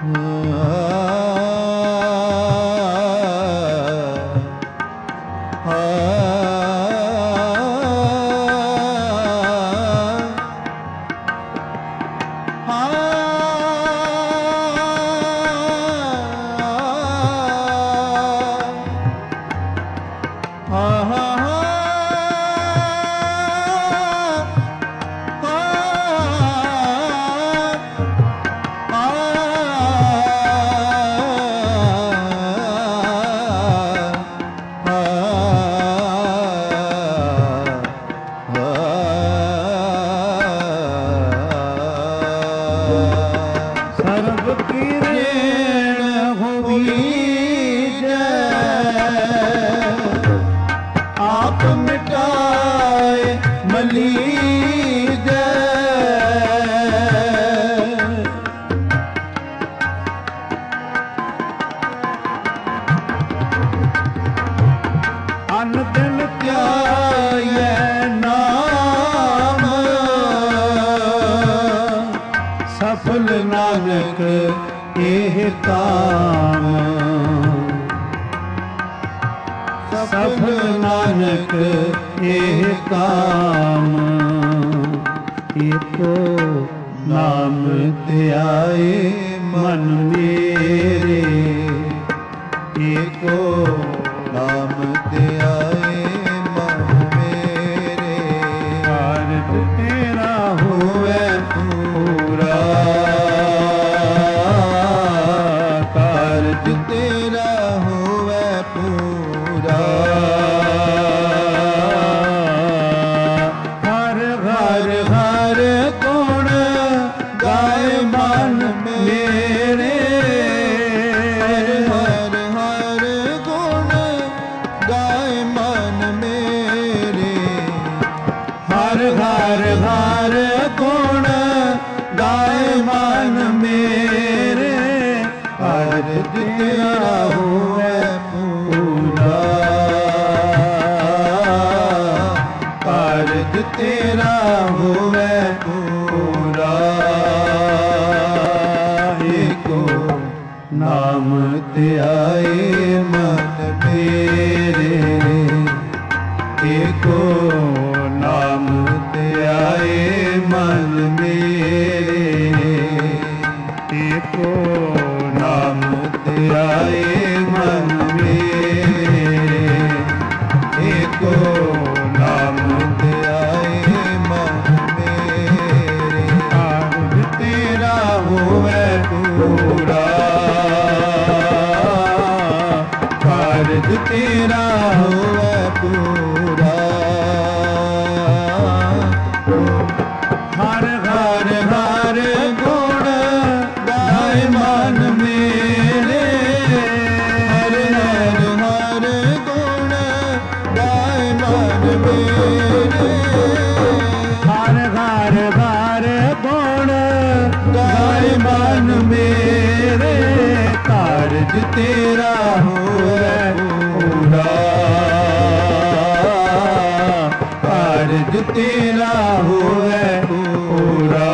C: ਸਫਲ ਨਾਨਕ ਇਹ ਕਾਮ, ਏਕੋ ਨਾਮ ਧਿਆਏ ਮਨ ਮੇਰੇ,
B: ਏਕੋ ਨਾਮ ਧਿਆਏ ਮਨ ਮੇਰੇ,
C: ਕਾਰਜ ਤੇਰਾ ਹੋਵੇ ਪੂਰਾ,
B: ਕਾਰਜ ਤੇਰਾ ਹੋਵੇ ਪੂਰਾ,
C: ਹਰ ਹਰ ਹਰ ਗੁਣ ਗਾਏ ਮਨ ਮੇਰੇ,
B: ਹਰ ਹਰ ਗੁਣ ਗਾਏ ਮਨ ਮੇਰੇ,
C: ਹਰ ਹਰ ਹਰ ਗੁਣ ਗਾਏ ਮਨ ਮੇਰੇ,
B: ਕਾਰਜ ਤੇਰਾ ਹੋਵੇ ਪੂਰਾ, ਕਾਰਜ ਤੇਰਾ ਹੋਵੇ ਪੂਰਾ, ਏਕੋ ਨਾਮ ਧਿਆਏ ਮਨ ਮੇਰੇ, ਏਕੋ ਨਾਮ ਧਿਆਏ ਮਨ ਮੇਰੇ,
C: ਏਕੋ
B: ਨਾਮ ਧਿਆਏ ਮਨ ਮੇਰੇ, ਏਕੋ ਨਾਮ ਧਿਆਏ ਮਨ ਮੇਰੇ,
C: ਕਾਰਜ
B: ਤੇਰਾ ਹੋਵੇ ਪੂਰਾ, ਕਾਰਜ ਤੇਰਾ ਹੋਵੇ ਪੂਰਾ,
C: ਹਰ
B: ਹਰ ਹਰ ਗੁਣ ਗਾਏ ਮਨ ਮੇਰੇ, ਹਰ ਹਰ ਹਰ ਗੁਣ ਗਾਏ ਮਨ ਮੇਰੇ,
C: ਹਰ ਹਰ ਹਰ ਗੁਣ
B: ਗਾਏ ਮਨ ਮੇਰੇ, ਕਾਰਜ ਤੇਰਾ ਹੋਵੇ ਪੂਰਾ, ਕਾਰਜ ਤੇਰਾ ਹੋਵੇ ਪੂਰਾ,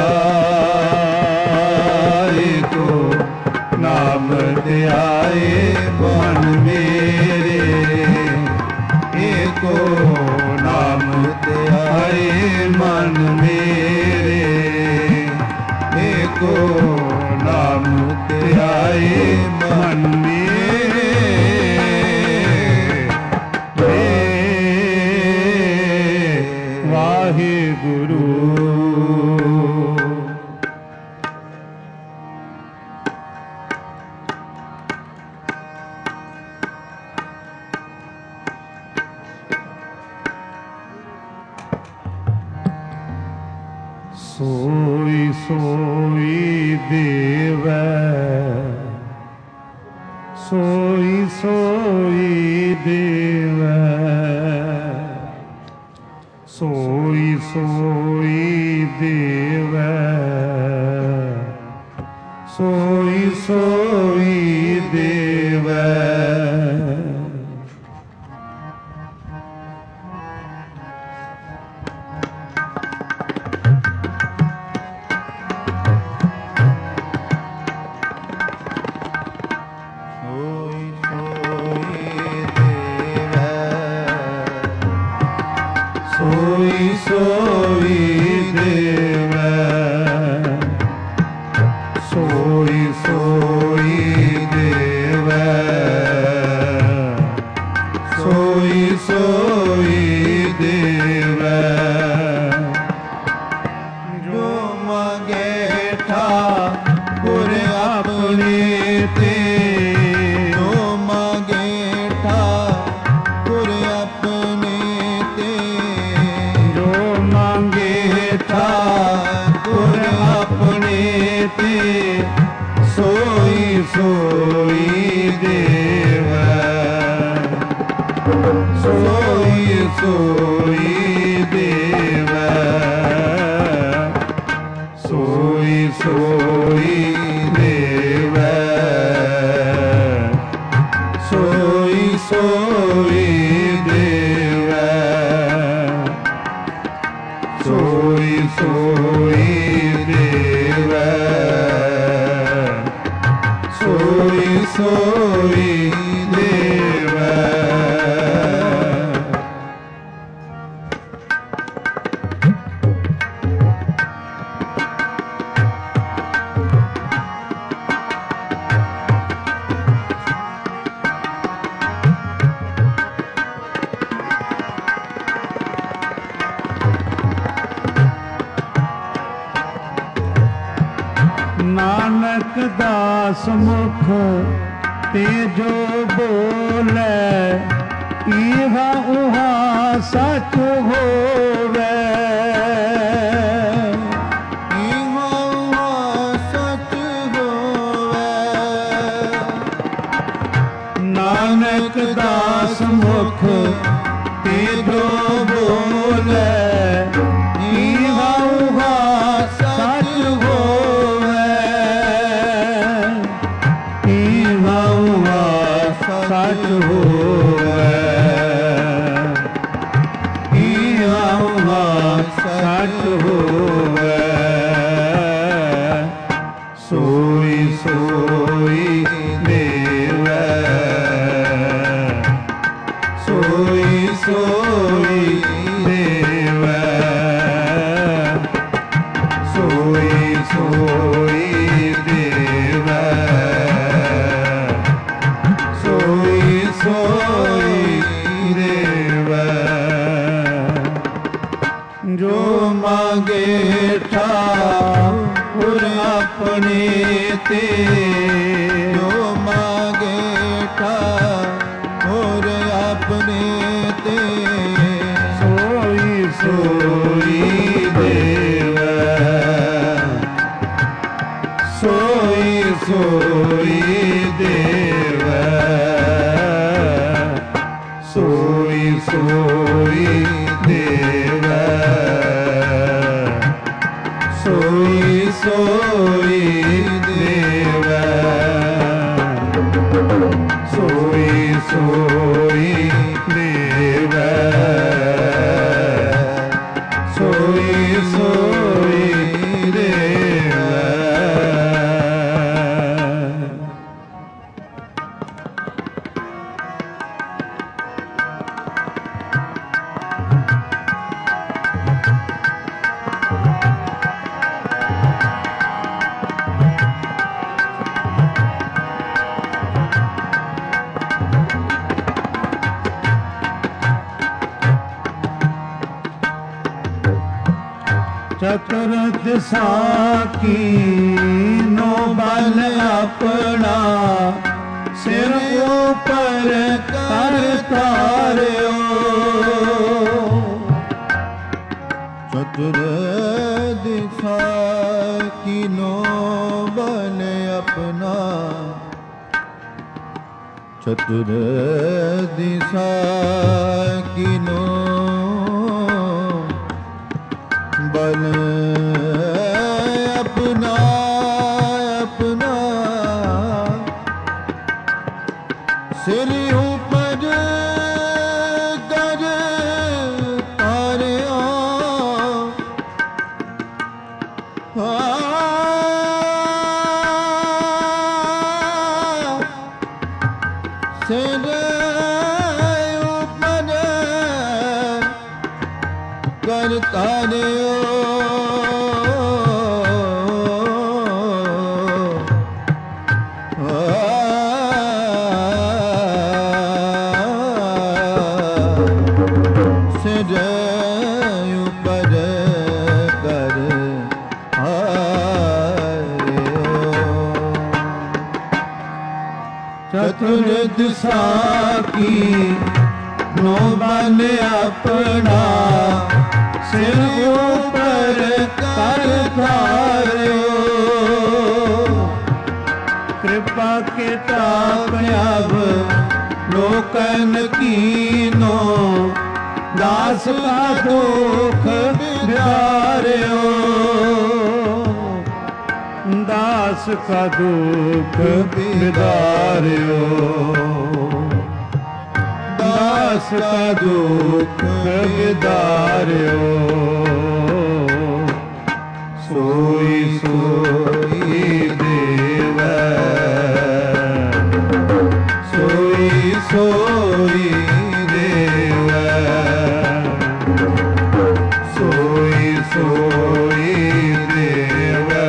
B: ਏਕੋ ਨਾਮ ਧਿਆਏ ਮਨ ਮੇਰੇ, ਏਕੋ ਨਾਮ ਧਿਆਏ ਮਨ ਮੇਰੇ, ਏਕੋ ਨਾਮ ਧਿਆਏ ਮਨ ਮੇਰੇ,
C: ਵਾਹਿਗੁਰੂ। ਸੋਈ ਸੋਈ ਦੇਵੈ, ਸੋਈ ਸੋਈ ਦੇਵੈ, ਸੋਈ ਸੋਈ ਦੇਵੈ, ਸੋਈ ਸੋਈ ਦੇਵੈ, ਸੋਈ ਦੇਵੈ ਸੋਈ ਸੋਈ ਦੇਵੈ ਸੋਈ ਸੋਈ ਦੇਵੈ
A: ਜੋ ਮੰਗੇ ਠਾਕੁਰ ਆਪਣੇ ਤੇ ਜੋ ਮੰਗੇ ਠਾਕੁਰ ਆਪਣੇ ਤੇ
C: ਜੋ ਮੰਗੇ
A: ਠਾਕੁਰ ਆਪਣੇ ਤੇ ਸੋਈ ਸੋਈ ਦੇਵੈ ਸੋਈ ਸੋਈ ਦੇਵੈ ਸੋਈ ਸੋਈ ਦੇਵੈ ਸੋਈ ਸੋਈ ਦੇਵੈ ਸੋਈ ਸੋਈ ਦੇਵੈ ਸੋਈ ਸੋਈ ਦੇਵੈ
C: ਨਾਨਕ ਦਾਸ ਮੁਖ ਤੇ ਜੋ ਬੋਲੇ ਇਹਾ ਉਹਾ ਸਚ ਹੋਵੇ
A: ਸਚ ਹੋਵੇ
C: ਨਾਨਕ ਦਾਸ ਮੁਖ ਤੇ ਜੋ ਬੋਲੇ ਇਹਾ ਉਹਾ ਸਚ ਹੋਵੇ ਇਹਾ ਉਹਾ ਸਚ ਹੋਵੇ ਇਹਾ ਉਹਾ ਸਚ ਹੋਵੇ ਸੋਈ ਸੋਈ ਦੇਵੈ ਸੋਈ ਸੋਈ ਦੇਵੈ ਸੋਈ ਸੋਈ ਦੇਵੈ ਸੋਈ ਸੋਈ ਦੇਵੈ
A: ਜੋ ਮੰਗੇ ਠਾਕੁਰ ਆਪਣੇ ਤੇ ਜੋ ਮੰਗੇ ਠਾਕੁਰ ਆਪਣੇ ਤੇ
C: ਸੋਈ ਸੋਈ ਦੇਵੈ
A: ਸੋਈ ਸੋਈ ਦੇਵੈ
C: ਸੋਈ ਸੋਈ ਦੇਵੈ
A: ਸੋਈ ਸੋਈ ਦੇਵੈ
C: ਸੋਈ ਸੋਈ ਦੇਵੈ
A: ਸੋਈ ਸੋਈ ਦੇਵੈ
C: ਚਤੁਰ ਦਿਸ਼ਾ ਕੀਨੋ ਬਲ ਆਪਣਾ ਸਿਰ ਉਪਰ ਕਰ ਤਾਰਿਓ
A: ਚਤੁਰ ਦਿਸ਼ਾ ਕੀਨੋ ਬਲ ਆਪਣਾ ਚਤੁਰ ਦਿਸ਼ਾ ਕੀਨੋ ਬਲ ਆਪਣਾ ਆਪਣਾ ਸਿਰ ਉਪਰ ਕਰ ਤਾਰਿਓ ਸਿਰ ਉਪਰ ਕਰ ਤਾਰਿਓ ਸਿਰ ਉਪਰ ਕਰ ਆਇਓ
C: ਚਤੁਰ ਦਿਸ਼ਾ ਕੀ ਨੋ ਬਲ ਆਪਣਾ ਸਿਰ ਉਪਰ ਕਰ ਧਾਰਿਓ ਕਿਰਪਾ ਕੇ ਤਾਪ ਅਬ ਲੋਕਨ ਕੀਨੋ ਦਾਸ ਕਾ ਦੁਖ ਵਿਦਾਰਿਓ ਦਾਸ ਕਾ ਦੁਖ ਵਿਦਾਰਿਓ ਦਾਸ ਕਾ ਦੁਖ ਵਿਦਾਰਿਓ ਸੋਈ ਸੋਈ ਦੇਵੈ ਸੋਈ ਸੋਈ ਦੇਵੈ ਸੋਈ ਸੋਈ ਦੇਵੈ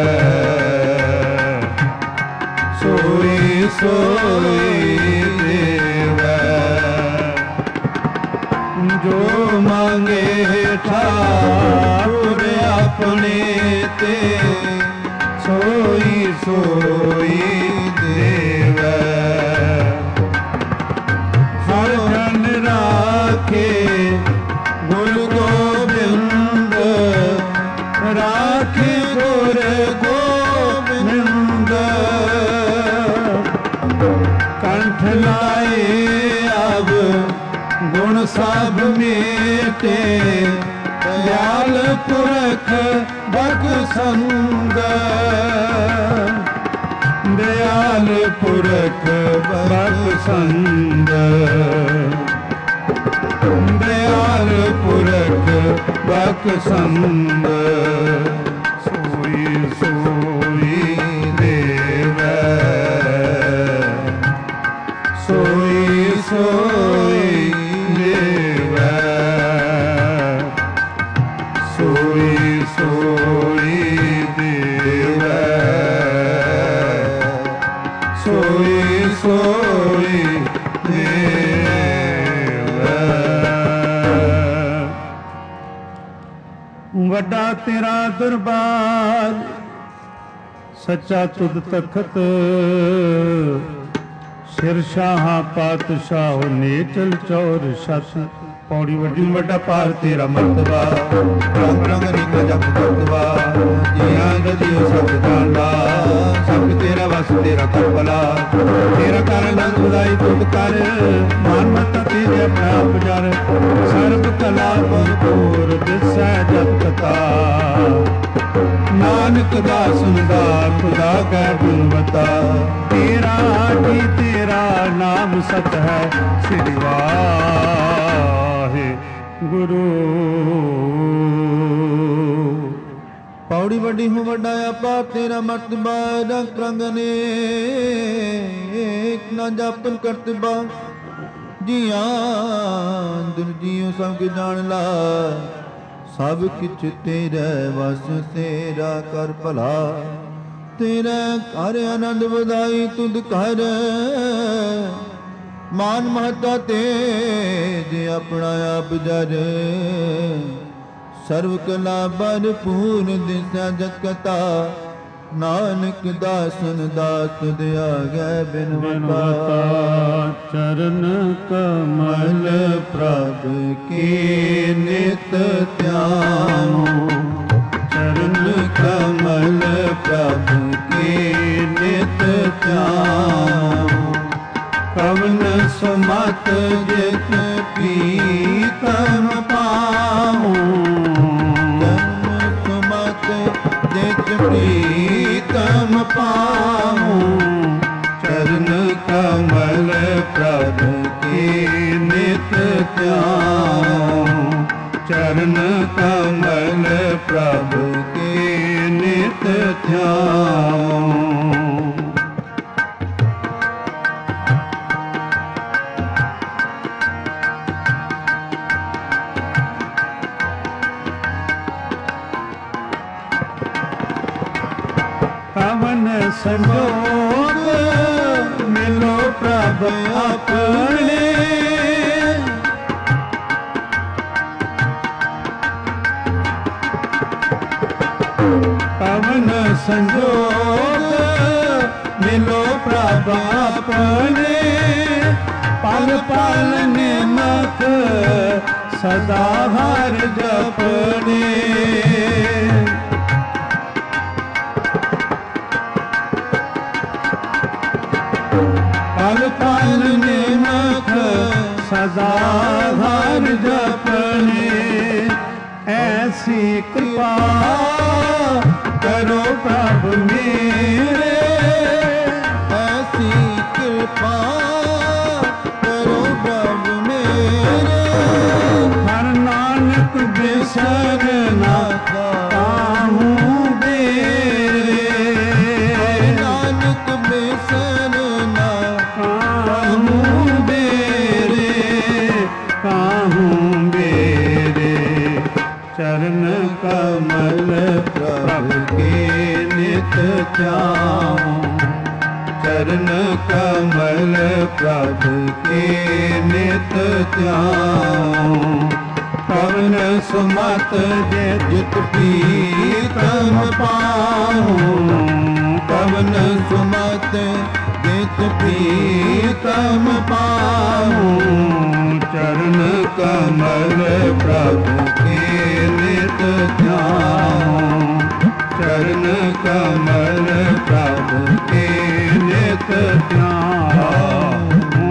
C: ਸੋਈ ਸੋਈ ਦੇਵੈ ਜੋ ਮੰਗੇ ਠਾਕੁਰ ਆਪਣੇ ਤੇ ਸੋਈ ਸੋਈ ਦੇਵੈ ਹਰ ਜਨ ਰਾਖੇ ਗੁਰ ਗੋਬਿੰਦ ਰਾਖੇ ਗੁਰ ਗੋਬਿੰਦ ਕੰਠ ਲਾਏ ਅਬ ਗੁਣ ਸਭ ਮੇਟੇ ਦਿਆਲ ਪੁਰਖ ਬਖਸ਼ੰਦ ਦਿਆਲ ਪੁਰਖ ਬਖਸ਼ੰਦ ਦਿਆਲ ਪੁਰਖ ਬਖਸ਼ੰਦ ਸੋਈ ਸੋਈ ਦੇਵੈ ਸੋਈ ਸੋਈ ਦੇਵੈ ਸੋਈ ਸੋਈ ਦੇਵੈ ਸੋਈ ਸੋਈ ਦੇਵੈ ਵੱਡਾ ਤੇਰਾ ਦਰਬਾਰ ਸੱਚਾ ਤੁਧ ਤਖਤ ਸਿਰ ਸ਼ਾਹਾਂ ਪਾਤਸ਼ਾਹ ਨੇਚਲ ਚੌਰ ਸਤ ਪੌੜੀ ਵੱਡੀ ਵੱਡਾ ਪਾਰ ਤੇਰਾ ਮਰਤਬਾ ਰੰਗ ਰੰਗ ਨਿਕ ਜਪ ਕਰਤਵਾ ਜੀਆਂ ਗਜੀਓ ਸਭ ਜਾਣਦਾ ਸਭ ਤੇਰਾ ਵਸ ਤੇਰਾ ਕਰਬਲਾ ਤੇਰਾ ਕਰ ਲੰਗ ਵਧਾਈ ਤੁਧ ਕਰ ਮਨ ਮਤ ਤੇਰੇ ਆਪਣਾ ਪੁਜਾਰ ਸਰਬ ਕਲਾ ਭਰਪੂਰ ਦਿਸੈ ਜਪ ਕਥਾ ਨਾਨਕ ਦਾਸ ਸੁਨਦਾ ਖੁਦਾ ਕੈ ਗੁਣਵਤਾ ਤੇਰਾ ਜੀ ਤੇਰਾ ਨਾਮ ਸਤ ਹੈ ਸ੍ਰੀ ਵਾਹਿਗੁਰੂ ਪੌੜੀ ਵੱਡੀ ਹੂੰ ਵੱਡਾ ਆਪਾ ਤੇਰਾ ਮਰਤਬਾ ਰੰਗ ਰੰਗ ਅਨੇਕ ਨਾ ਜਾਪਨ ਕਰਤਬਾ ਜੀਆਂ ਦੁਰ ਜੀਉ ਸਭ ਕੇ ਜਾਣ ਲਾ ਸਭ ਕਿਛ ਤੇਰੇ ਵਸ ਤੇਰਾ ਕਰ ਭਲਾ ਤੇਰਾ ਘਰ ਆਨੰਦ ਵਧਾਈ ਤੁਧ ਘਰ ਮਾਨ ਮਹਤਾ ਤੇਜ ਆਪਣਾ ਆਪ ਜਰ ਸਰਵ ਕਲਾ ਭਰਪੂਰ ਦਿਸਾ ਜਤ ਕਤਾ ਨਾਨਕ ਦਾਸਨ ਦਾਸ ਦਿਆ ਗੈ ਬਿਨਵਤਾ ਚਰਨ ਕਮਲ ਪ੍ਰਭ ਕੀ ਨਿਤ ਧਿਆਨੋ ਚਰਨ ਕਮਲ ਪ੍ਰਭ ਕੀ ਨਿਤ ਧਿਆਨੋ ਕਵਨ ਸੁਮਤ ਜਿਤ ਪੀਤਮ ਪਾਉ ਸੁਮਤ ਜਿਤ ਪ੍ਰੀਤਮ ਪਾਉ ਚਰਨ ਕਮਲ ਪ੍ਰਭ ਕੀ ਨਿਤ ਧਿਆਉ ਚਰਨ ਕਮਲ ਪ੍ਰਭ ਕੀ ਨਿਤ ਧਿਆਉ ਸੰਜੋਗ ਮਿਲੋ ਪ੍ਰਭ ਆਪਣੇ ਪਵਨ ਸੰਜੋਗ ਮਿਲੋ ਪ੍ਰਭ ਆਪਣੇ ਪਲ ਪਲ ਨਿਮਕ ਸਦਾ ਹਰ ਜਪਨੇ ਪਲ ਪਲ ਨਿਮਕ ਸਦਾ ਹਰ ਜਪਨੇ ਐਸੀ ਕਿਰਪਾ ਕਰੋ ਪ੍ਰਭ ਮੇਰੇ
A: ਐਸੀ ਕਿਰਪਾ ਕਰੋ ਪ੍ਰਭ ਮੇਰੇ
C: ਹਰ ਨਾਨਕ ਬਿਸਰਨਾ ਕਾਹੂ ਬੇਰੇ
A: ਨਾਨਕ ਬਿਸਰਨਾ
C: ਕਾਹੂ ਬੇਰੇ ਕਾਹੂ ਬੇਰੇ ਚਰਨ ਕਮਲ ਪ੍ਰਭ ਕੇ ਨਿਤ ਚਾਉ ਚਰਨ ਕਮਲ ਪ੍ਰਭ ਕੇ ਨਿਤ ਚਾਉ ਪਵਨ ਸੁਮਤ ਜੇ ਜਿਤ ਪੀਤਮ ਪਾਉ
A: ਪਵਨ ਸੁਮਤ ਜਿਤ ਪੀਤਮ ਪਾਉ
C: ਚਰਨ ਕਮਲ ਪ੍ਰਭ ਕੇ ਨਿਤ ਧਿਆਉ ਚਰਨ ਕਮਲ ਪ੍ਰਭ ਕੇ ਨਿਤ ਧਿਆਉ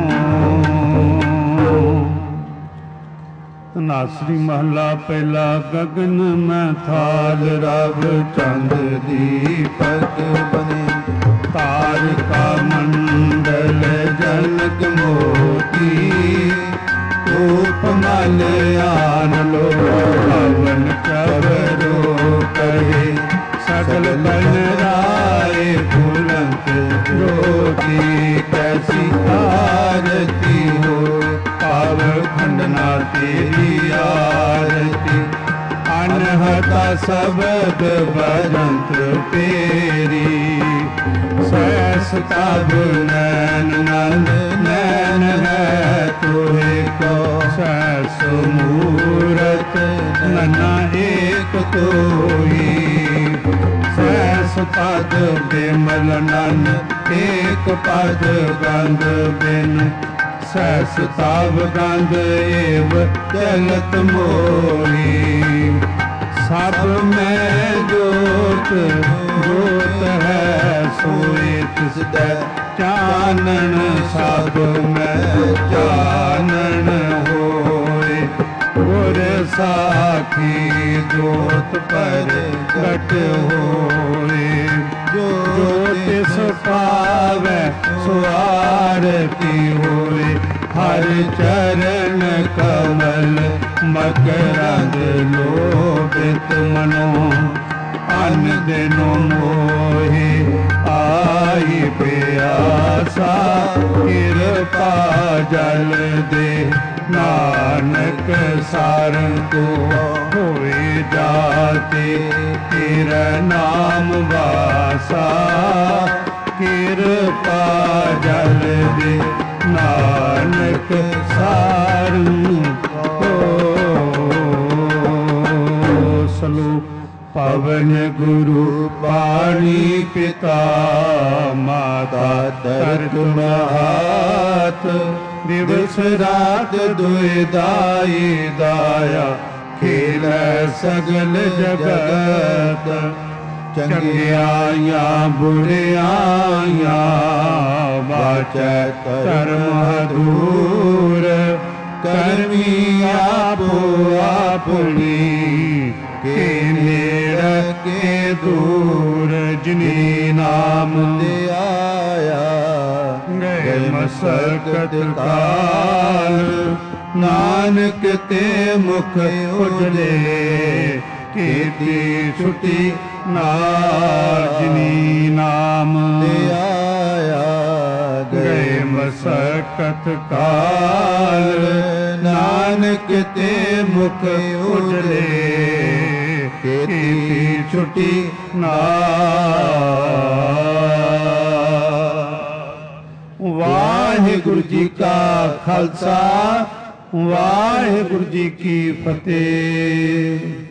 C: ਤਨਾਸਰੀ ਮਹਲਾ ਪਹਿਲਾ ਗਗਨ ਮੈਂ ਥਾਲ ਰਵ ਚੰਦ ਦੀਪਕ
A: ਬਨੇ
C: ਤਾਰਿਕਾ ਮੰਡਲ ਜਨਕ ਮੋਤੀ ਧੂਪ ਮਲ ਆਨ ਲੋ ਹਵਨ ਚਵਰੋ ਕਰੇ ਸਗਲ ਬਨ ਰਾਏ ਫੁਲੰਤ ਜੋਤੀ ਕੈਸੀ ਆਰਤੀ ਹੋਏ ਪਾਵ ਖੰਡਨਾ ਤੇਰੀ ਆਰਤੀ ਅਨਹਤਾ ਸਬਦ ਬਜੰਤ ਤੇਰੀ ਸੈਸ ਤਬ ਨੈਨ ਨੰਦ ਨੈਨ ਹੈ ਤੋਏ ਕੋ ਸੈਸ ਮੂਰਤ ਨਨਾ ਏਕ ਤੋਈ ਸੈਸ ਪਦ ਬਿਮਲ ਨਨ ਏਕ ਪਦ ਗੰਧ ਬਿਨ ਸੈਸ ਤਾਵ ਗੰਧ ਏਵ ਚਲਤ ਮੋਈ ਸਭ ਮੈਂ ਜੋਤ ਜੋਤ ਹੈ ਸੋਏ ਤਿਸ ਦਾ ਚਾਨਣ ਸਭ ਮੈਂ ਚਾਨਣ ਹੋਏ ਗੁਰ ਸਾਖੀ ਜੋਤ ਪਰ ਘਟ ਹੋਏ ਜੋ ਤਿਸ ਪਾਵੈ ਸੋ ਆਰਤੀ ਹੋਏ ਹਰ ਚਰਨ ਕਮਲ ਮਕਰੰਦ ਲੋਭਿਤ ਮਨੋ ਅਨ ਦਿਨੋ ਮੋਹਿ ਆਈ ਪਿਆਸਾ ਕਿਰਪਾ ਜਲ ਦੇ ਨਾਨਕ ਸਾਰੰ ਕੋ ਹੋਏ ਜਾਤੇ ਤੇਰਾ ਨਾਮ ਵਾਸਾ ਕਿਰਪਾ ਜਲ ਦੇ ਨਾਨਕ ਸਾਰੰ ਕੋ ਸਲੋ ਪਵਨ ਗੁਰੂ ਪਾਣੀ ਪਿਤਾ ਮਾਤਾ ਧਰਤ ਮਹਾਤ ਦਿਵਸ ਰਾਤ ਦੁਇ ਦਾਈ ਦਾਇਆ ਖੇਲੈ ਸਗਲ ਜਗਤ ਚੰਗਿਆਈਆਂ ਬੁਰਿਆਈਆਂ ਵਾਚੈ ਧਰਮ ਹਦੂਰ ਕਰਮੀ ਆਪੋ ਆਪਣੀ ਕੇ ਨੇੜ ਕੇ ਦੂਰ ਜਿਨੀ ਨਾਮ
A: ਤੇ ਆਇਆ
C: ਗਏ ਮਸਕਤ ਕਾਲ ਨਾਨਕ ਤੇ ਮੁਖ ਉਜਲੇ ਕੀਤੀ ਛੁਟੀ ਨਾਜਨੀ ਨਾਮ
A: ਤੇ ਆਇਆ
C: ਗਏ ਮਸਕਤ ਕਾਲ ਨਾਨਕ ਤੇ ਮੁਖ ਉਜਲੇ ਕੀਤੀ ਛੁਟੀ ਨਾਮ ਵਾਹਿਗੁਰੂ ਜੀ ਕਾ ਖਾਲਸਾ ਵਾਹਿਗੁਰੂ ਜੀ ਕੀ ਫਤਿਹ।